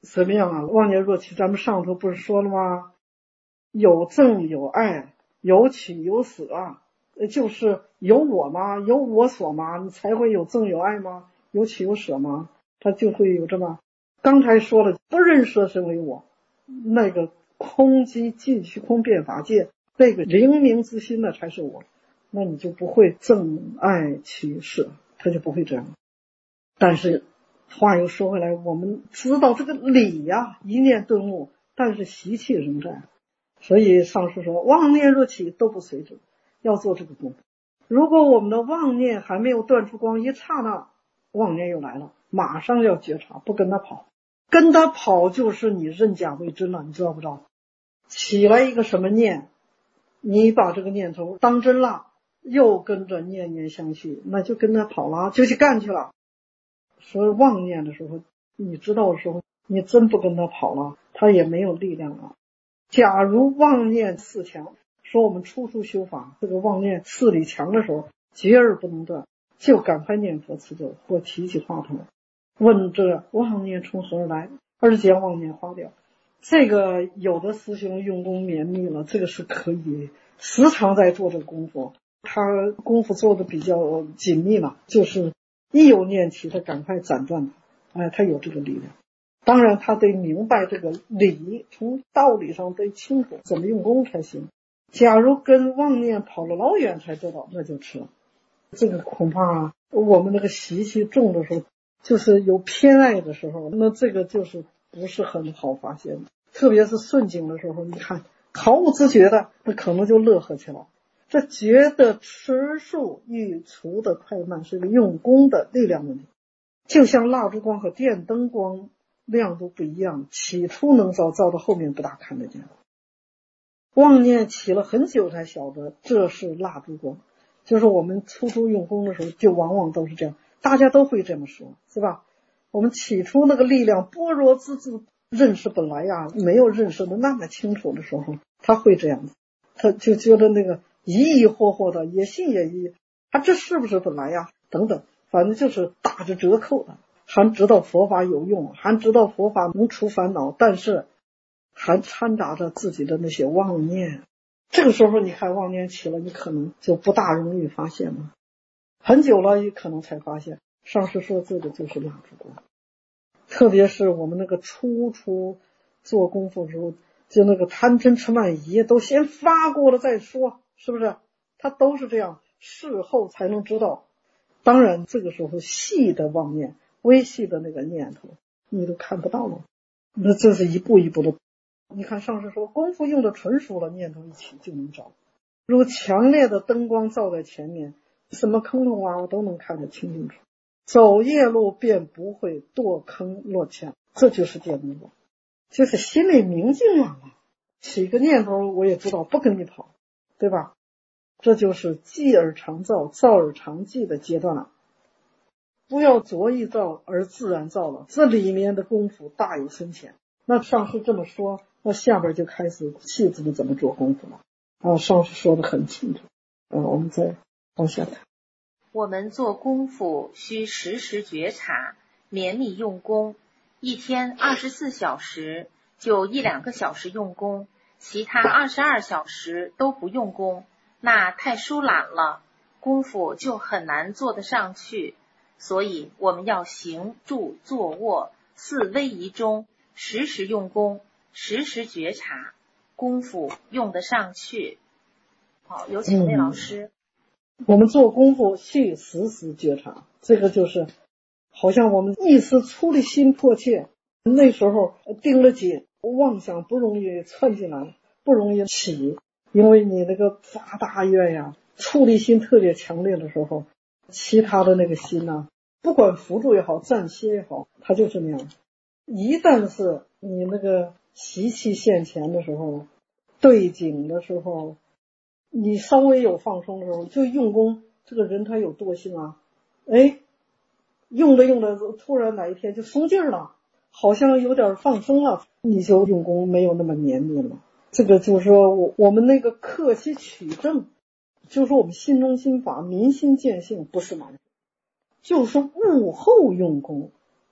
什么样啊？妄念若起，咱们上头不是说了吗？有憎有爱，有取有舍，就是有我吗？有我所吗？你才会有憎有爱吗？有取有舍吗？他就会有这么。刚才说了，不认识身为我，那个空寂尽虚空变法界，那个灵明之心呢才是我，那你就不会憎爱取舍，他就不会这样。但是话又说回来，我们知道这个理呀，一念顿悟，但是习气仍在。所以上师说，妄念若起都不随之，要做这个功夫。如果我们的妄念还没有断出光，一刹那妄念又来了，马上要觉察，不跟他跑。跟他跑就是你认假为真了，你知道不知道？起来一个什么念，你把这个念头当真了，又跟着念念相续，那就跟他跑了，就去干去了。所以妄念的时候，你知道的时候，你真不跟他跑了，他也没有力量了。假如妄念四强，说我们初修法，这个妄念四里强的时候，绝而不能断，就赶快念佛持咒，或提起话头，问这妄念从何而来，而将妄念化掉。这个有的师兄用功绵密了，这个是可以时常在做这个功夫，他功夫做的比较紧密嘛，就是一有念起他赶快斩断它，他有这个力量。当然他得明白这个理，从道理上得清楚怎么用功才行。假如跟妄念跑了老远才知道，那就迟了。这个恐怕我们那个习气重的时候，就是有偏爱的时候，那这个就是不是很好发现。特别是顺境的时候，你看毫无自觉的，那可能就乐呵起来。这觉得持数与除的快慢是个用功的力量问题，就像蜡烛光和电灯光亮度不一样，起初能照，照到后面不大看得见。妄念起了很久才晓得这是蜡烛光，就是我们初用功的时候，就往往都是这样，大家都会这么说，是吧？我们起初那个力量般若自自认识本来呀，没有认识的那么清楚的时候，他会这样子，他就觉得那个疑疑惑惑的，也信也疑，这是不是本来呀？等等，反正就是打着折扣的。还知道佛法有用，还知道佛法能除烦恼，但是还掺杂着自己的那些妄念。这个时候你看妄念起了，你可能就不大容易发现了，很久了也可能才发现。上师说这个就是蜡烛光，特别是我们那个初做功夫的时候，就那个贪嗔痴慢疑都先发过了再说，是不是？他都是这样，事后才能知道。当然这个时候细的妄念，微细的那个念头你都看不到了，那这是一步一步的。你看上师说功夫用的纯熟了，念头一起就能照。如果强烈的灯光照在前面，什么坑洞啊都能看得清清楚，走夜路便不会堕坑落墙，这就是见明了，就是心里明净了，起个念头我也知道不跟你跑，对吧？这就是记而常照，照而常记的阶段了。不要着意照而自然照了，这里面的功夫大有深浅。那上师这么说，那下边就开始细致的怎么做功夫了。上师说的很清楚。我们再往下看。
我们做功夫需时时觉察，绵密用功，一天24小时就1-2个小时用功，其他22小时都不用功，那太疏懒了，功夫就很难做得上去。所以我们要行住坐卧4威仪中，时时用功，时时觉察，功夫用得上去。好，有请魏老师。
我们做功夫需时时觉察，这个就是好像我们一时出离心迫切，那时候定了紧，妄想不容易窜进来，不容易起，因为你那个发大愿呀，出离心特别强烈的时候，其他的那个心呢，不管辅助也好，暂歇也好，它就是那样。一旦是你那个习气现前的时候，对景的时候，你稍微有放松的时候，就用功，这个人他有惰性啊，用着突然哪一天就松劲了，好像有点放松了，你就用功没有那么绵密了。这个就是说我们那个克其取正，就是说我们心中心法，民心见性，不是盲，就是悟后用功，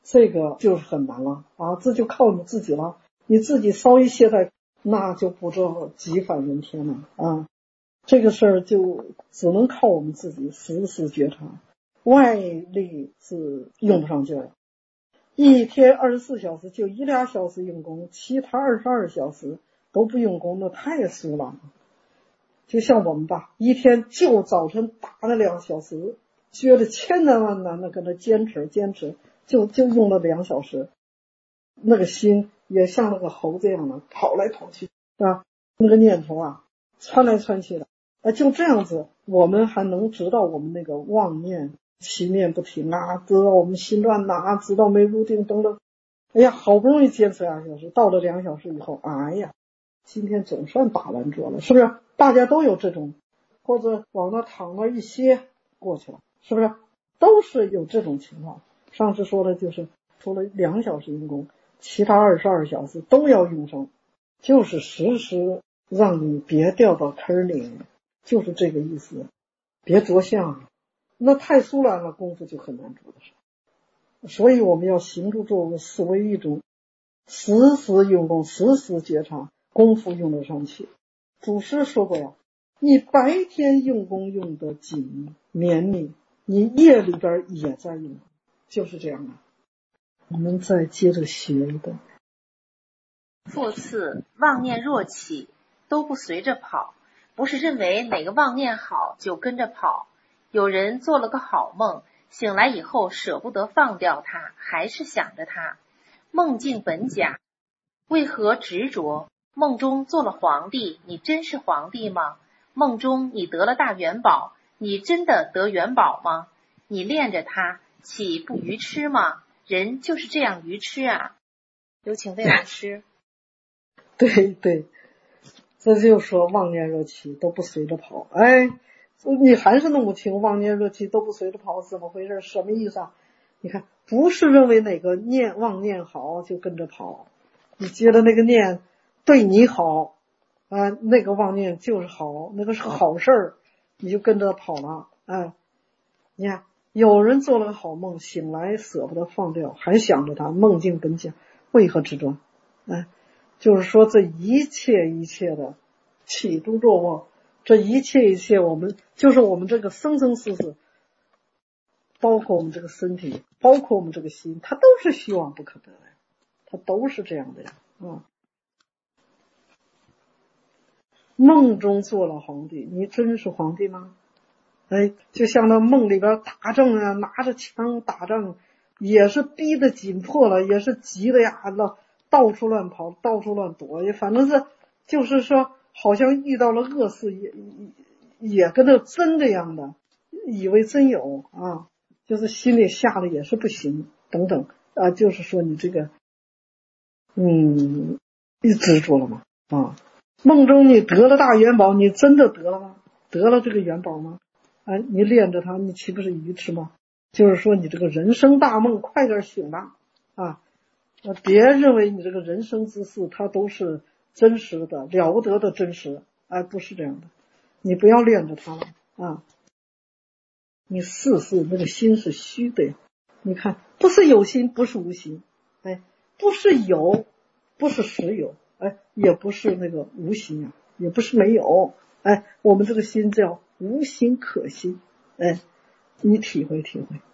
这个就是很难了啊，这就靠你自己了。你自己稍一懈怠，那就不知道几反人天了啊。这个事儿就只能靠我们自己时时觉察，外力是用不上劲儿。一天24小时就1、2小时用功，其他22小时都不用功，那太俗了。就像我们吧，一天就早晨打了2小时，觉得千难万难的跟他坚持，就用了2小时，那个心也像那个猴子一样的跑来跑去啊，那个念头啊窜来窜去的。就这样子，我们还能知道我们那个妄念起念不停啊，知道我们心乱啊，知道没入定等等。哎呀，好不容易坚持2小时，到了2小时以后，哎呀，今天总算打完坐了，是不是？大家都有这种，或者往那躺那一歇过去了，是不是？都是有这种情况。上次说的就是除了2小时用功，其他22小时都要用上，就是时时让你别掉到坑里，就是这个意思，别着相，那太疏懒了，功夫就很难做的事。所以我们要行住坐卧4为一种，时时用功，时时觉察，功夫用得上去。祖师说过呀，你白天用功用得紧绵密，你夜里边也在用功，就是这样的。我们再接着学一段。
复次，妄念若起，都不随着跑，不是认为哪个妄念好就跟着跑。有人做了个好梦，醒来以后舍不得放掉它，还是想着它。梦境本假，为何执着？梦中做了皇帝，你真是皇帝吗？梦中你得了大元宝，你真的得元宝吗？你恋着它，岂不愚痴吗？人就是这样愚痴啊。有请魏老师。
对，这就说妄念若起都不随着跑。哎，你还是弄不清妄念若起都不随着跑怎么回事，什么意思啊？你看，不是认为哪个妄念好就跟着跑，你觉得那个念对你好啊，那个妄念就是好，那个是好事儿，你就跟着跑了。你看有人做了个好梦，醒来舍不得放掉，还想着他，梦境本假，为何执着？就是说这一切的起住坐卧，这一切我们就是我们这个生生世世，包括我们这个身体，包括我们这个心，它都是虚妄不可得的，它都是这样的呀。梦中做了皇帝，你真是皇帝吗？就像那梦里边打仗啊，拿着枪打仗，也是逼得紧迫了，也是急的呀，到处乱跑，到处乱躲，反正是就是说，好像遇到了恶事，也跟那真这样的，以为真有啊，就是心里吓得也是不行，等等啊，就是说你这个，一执着了吗？梦中你得了大元宝，你真的得了吗？得了这个元宝吗？你恋着它，你岂不是愚痴吗？就是说你这个人生大梦快点醒吧啊！别认为你这个人生之事它都是真实的，了不得的真实，不是这样的，你不要恋着它了啊！你试试那个心是虚的呀，你看不是有心，不是无心，不是有，不是实有，也不是那个无心啊，也不是没有，我们这个心叫无心可心，你体会体会，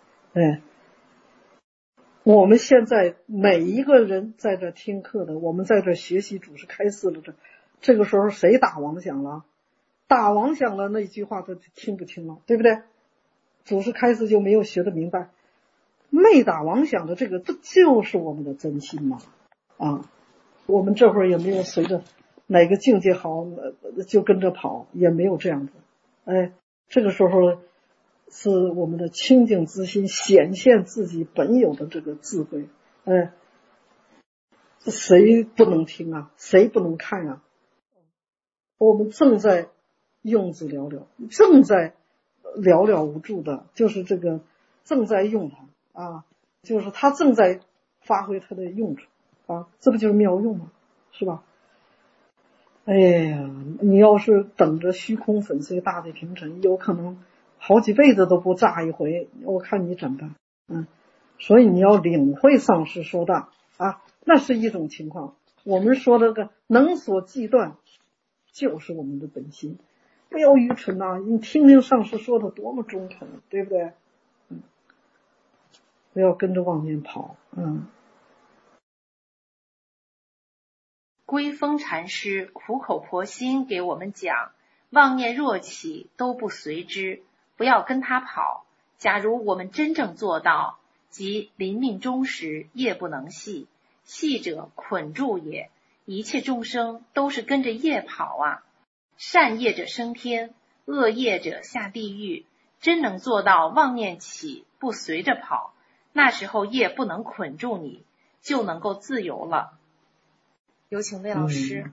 我们现在每一个人在这听课的，我们在这学习祖师开示了，这个时候谁打妄想了？打妄想了，那一句话他听不清了，对不对？祖师开示就没有学得明白，没打妄想的这就是我们的真心嘛我们这会儿也没有随着哪个境界好就跟着跑，也没有这样子，这个时候是我们的清净之心显现自己本有的这个智慧，谁不能听啊？谁不能看啊？我们正在用之寥寥，正在寥寥无助的，就是这个正在用它就是它正在发挥它的用处这不就是妙用吗？是吧？哎呀，你要是等着虚空粉碎大地平沉，有可能好几辈子都不炸一回，我看你怎么办？ 所以你要领会上师说的啊，那是一种情况。我们说这个能所即断，就是我们的本心。不要愚蠢呐、你听听上师说的多么忠诚，对不对？不要跟着妄念跑。
归峰禅师苦口婆心给我们讲，妄念若起都不随之，不要跟他跑。假如我们真正做到，即临命终时业不能系，系者捆住也。一切众生都是跟着业跑啊，善业者升天，恶业者下地狱。真能做到妄念起不随着跑，那时候业不能捆住你，就能够自由了。有请魏老师。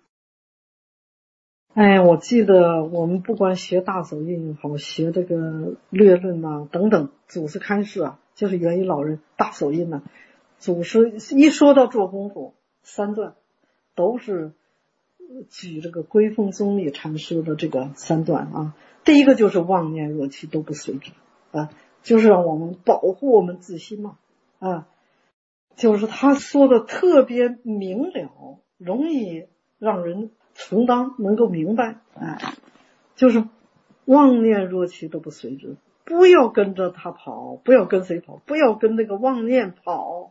我记得我们不管学大手印也好，学这个略论啊等等，祖师开示啊，就是元一老人大手印呢，祖师一说到做功夫，三段都是举这个归峰宗立禅师的这个三段啊。第一个就是妄念若起都不随之啊，就是让我们保护我们自心嘛啊，就是他说的特别明了，容易让人承当，能够明白。就是妄念若起都不随之，不要跟着他跑，不要跟谁跑，不要跟那个妄念跑。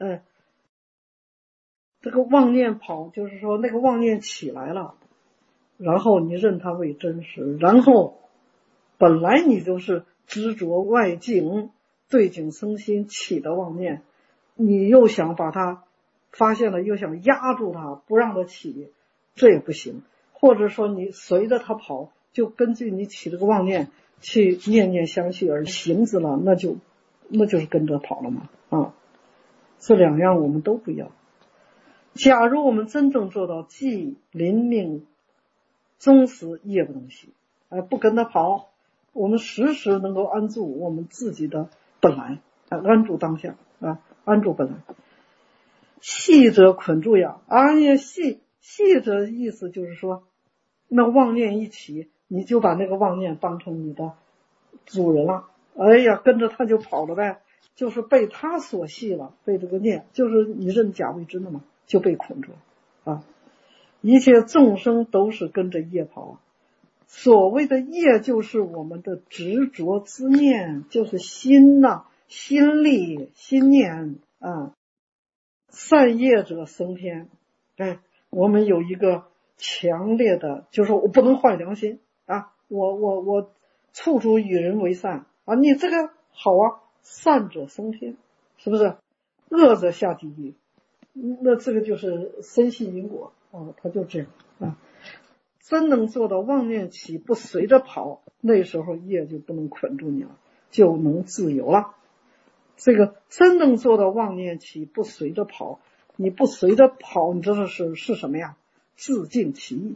这个妄念跑，就是说那个妄念起来了，然后你认它为真实，然后本来你就是执着外境对境生心起的妄念，你又想把它发现了，又想压住它不让它起，这也不行。或者说你随着它跑，就根据你起这个妄念去念念相续而行之了，那就是跟着跑了嘛啊！这两样我们都不要。假如我们真正做到既临命终时业不能息，不跟他跑，我们时时能够安住我们自己的本来，安住当下安住本来。系者捆住呀，系者意思就是说，那妄念一起，你就把那个妄念当成你的主人了，跟着他就跑了呗，就是被他所系了，被这个念，就是你认假为真的嘛，就被捆住啊。一切众生都是跟着业跑，所谓的业就是我们的执着之念，就是心心力心念啊。善业者升天，我们有一个强烈的，就是说我不能坏良心啊，我处处与人为善啊，你这个好啊，善者升天，是不是？恶者下地狱，那这个就是深信因果啊，他就这样啊。真能做到妄念起不随着跑，那时候业就不能捆住你了，就能自由了。这个真能做到妄念起不随着跑，你不随着跑，你这是什么呀？自净其意。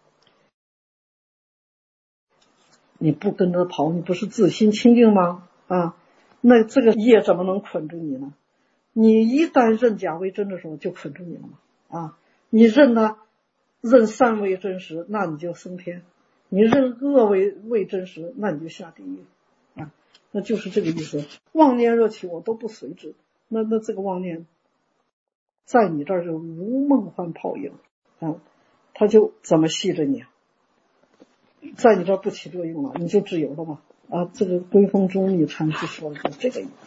你不跟着跑，你不是自心清净吗？那这个业怎么能捆住你呢？你一旦认假为真的时候，就捆住你了嘛。你认善为真实，那你就升天；你认恶为真实，那你就下地狱。那就是这个意思。妄念若起，我都不随之。那这个妄念在你这儿就如梦幻泡影它就怎么系着你在你这儿不起作用了，你就自由了嘛这个归峰中立禅师说的是这个意思。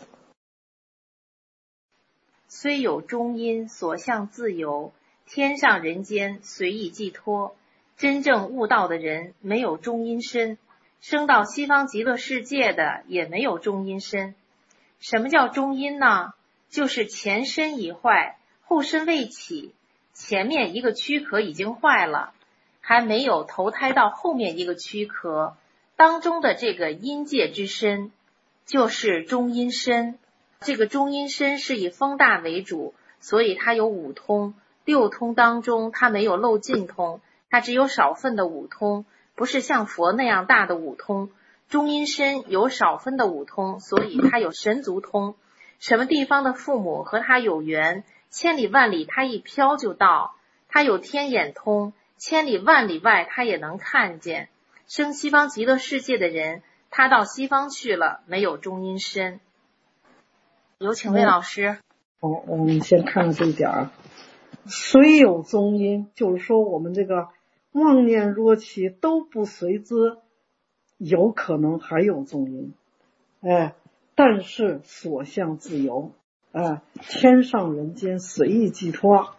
虽有中阴，所向自由，天上人间随意寄托。真正悟道的人没有中阴身，升到西方极乐世界的也没有中阴身。什么叫中阴呢？就是前身已坏，后身未起，前面一个躯壳已经坏了，还没有投胎到后面一个躯壳，当中的这个阴界之身就是中阴身。这个中阴身是以风大为主，所以它有五通，六通当中它没有漏尽通，它只有少分的五通，不是像佛那样大的五通。中阴身有少分的五通，所以它有神足通，什么地方的父母和他有缘，千里万里他一飘就到。他有天眼通，千里万里外他也能看见。生西方极乐世界的人，他到西方去了，没有中阴身。 有请魏老师。
好，我们先看看这一点啊。虽有宗因，就是说我们这个妄念若起都不随之，有可能还有宗因，但是所向自由，天上人间随意寄托，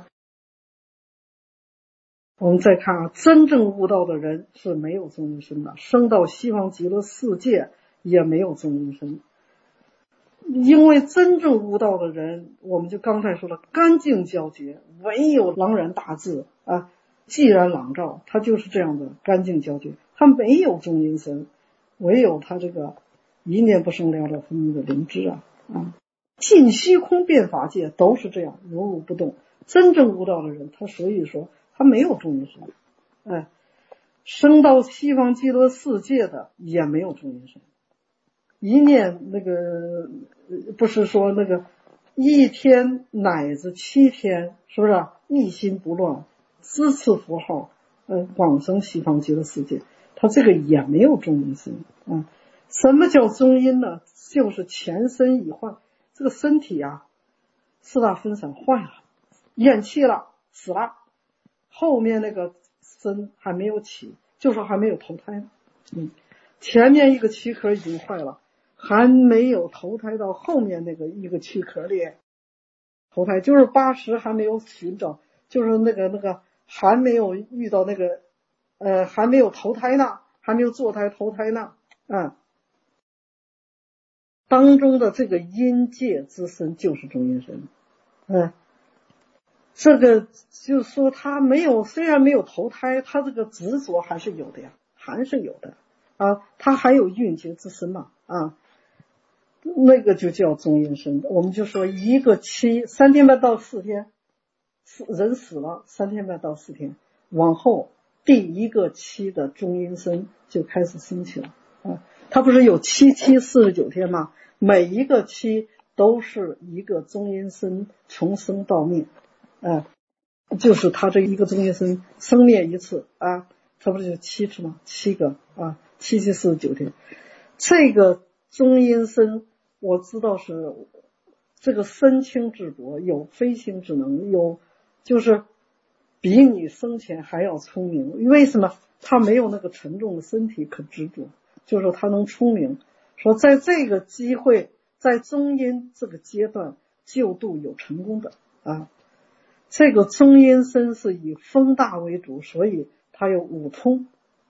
我们再看啊，真正悟道的人是没有宗因身的，升到西方极乐世界也没有宗因身。因为真正悟道的人，我们就刚才说了，干净皎洁，唯有朗然大智啊，寂然朗照，他就是这样的干净皎洁，他没有宗因身，唯有他这个一念不生了了分明的灵知啊，尽虚空遍法界都是这样如如不动。真正悟道的人，他所以说他没有宗因身，升到西方极乐世界的也没有宗因身。一念那个不是说那个一天乃至7天，是不是一心不乱，支持符号，往生西方极乐世界，他这个也没有宗因身。什么叫宗因呢？就是前身已坏，这个身体啊四大分散坏了，咽气了，死了，后面那个身还没有起，就是还没有投胎，前面一个躯壳已经坏了，还没有投胎到后面那个一个躯壳里投胎，就是80还没有寻找，就是那个还没有遇到那个还没有投胎呢，还没有坐胎投胎呢，当中的这个阴界之身就是宗因身，这个就是说他没有，虽然没有投胎，他这个执着还是有的呀，还是有的他还有蕴觉之身嘛，那个就叫宗因身。我们就说一个期3天半到4天，人死了3天半到4天，往后第一个期的宗因身就开始升起了它不是有7期49天吗？每一个期都是一个宗因身从生到灭，就是他这一个宗因身生灭一次它不是就7次吗？7个7期49天。这个宗因身我知道是这个身轻智薄，有飞行之能，有就是比你生前还要聪明。为什么？他没有那个沉重的身体可执着，就是说他能聪明，说在这个机会，在宗因这个阶段救度有成功的这个宗因身是以风大为主，所以它有5通，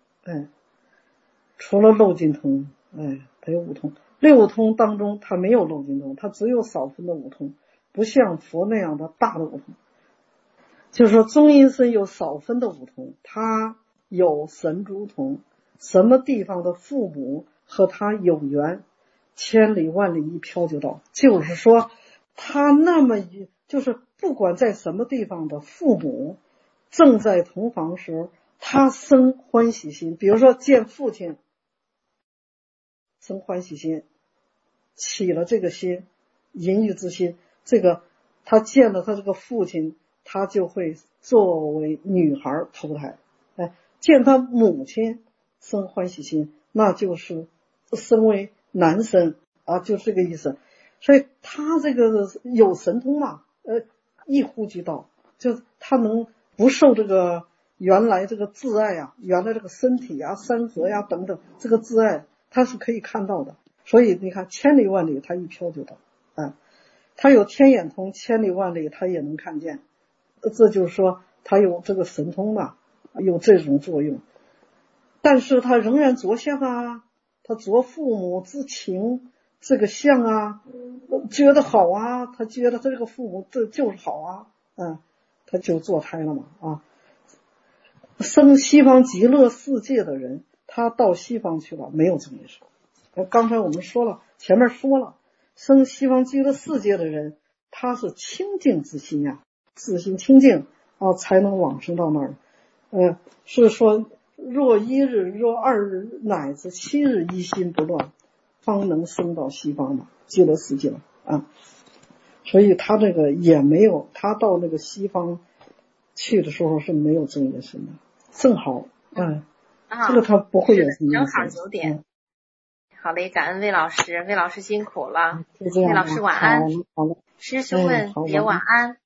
除了漏尽通，它有5通，6通当中它没有漏尽通，它只有少分的5通，不像佛那样的大的5通。就是说宗因身有少分的5通，它有神珠通，什么地方的父母和他有缘，千里万里一飘就到，就是说他那么就是不管在什么地方的父母正在同房时，他生欢喜心，比如说见父亲生欢喜心，起了这个心淫欲之心，这个他见了他这个父亲，他就会作为女孩投胎，见他母亲生欢喜心，那就是身为男生就这个意思。所以他这个有神通嘛，一呼即到，就他能不受这个原来这个自爱原来这个身体山河等等这个自爱，他是可以看到的。所以你看千里万里他一飘就到，他有天眼通，千里万里他也能看见，这就是说他有这个神通嘛，有这种作用。但是他仍然着相他着父母之情这个相觉得好他觉得这个父母这就是好他就堕胎了嘛生西方极乐世界的人，他到西方去了，没有宗因身。刚才我们说了，前面说了，生西方极乐世界的人，他是清净之心自心清净才能往生到那儿。是说若1日若2日乃至7日一心不乱，方能升到西方嘛极乐世界所以他这个也没有，他到那个西方去的时候是没有宗因身的，正好这个他不会有宗因身。
正好9点。 好嘞，感恩魏老师，魏老师辛苦了，
就这样吧。
魏老师晚安，
好的，
师兄们也晚安。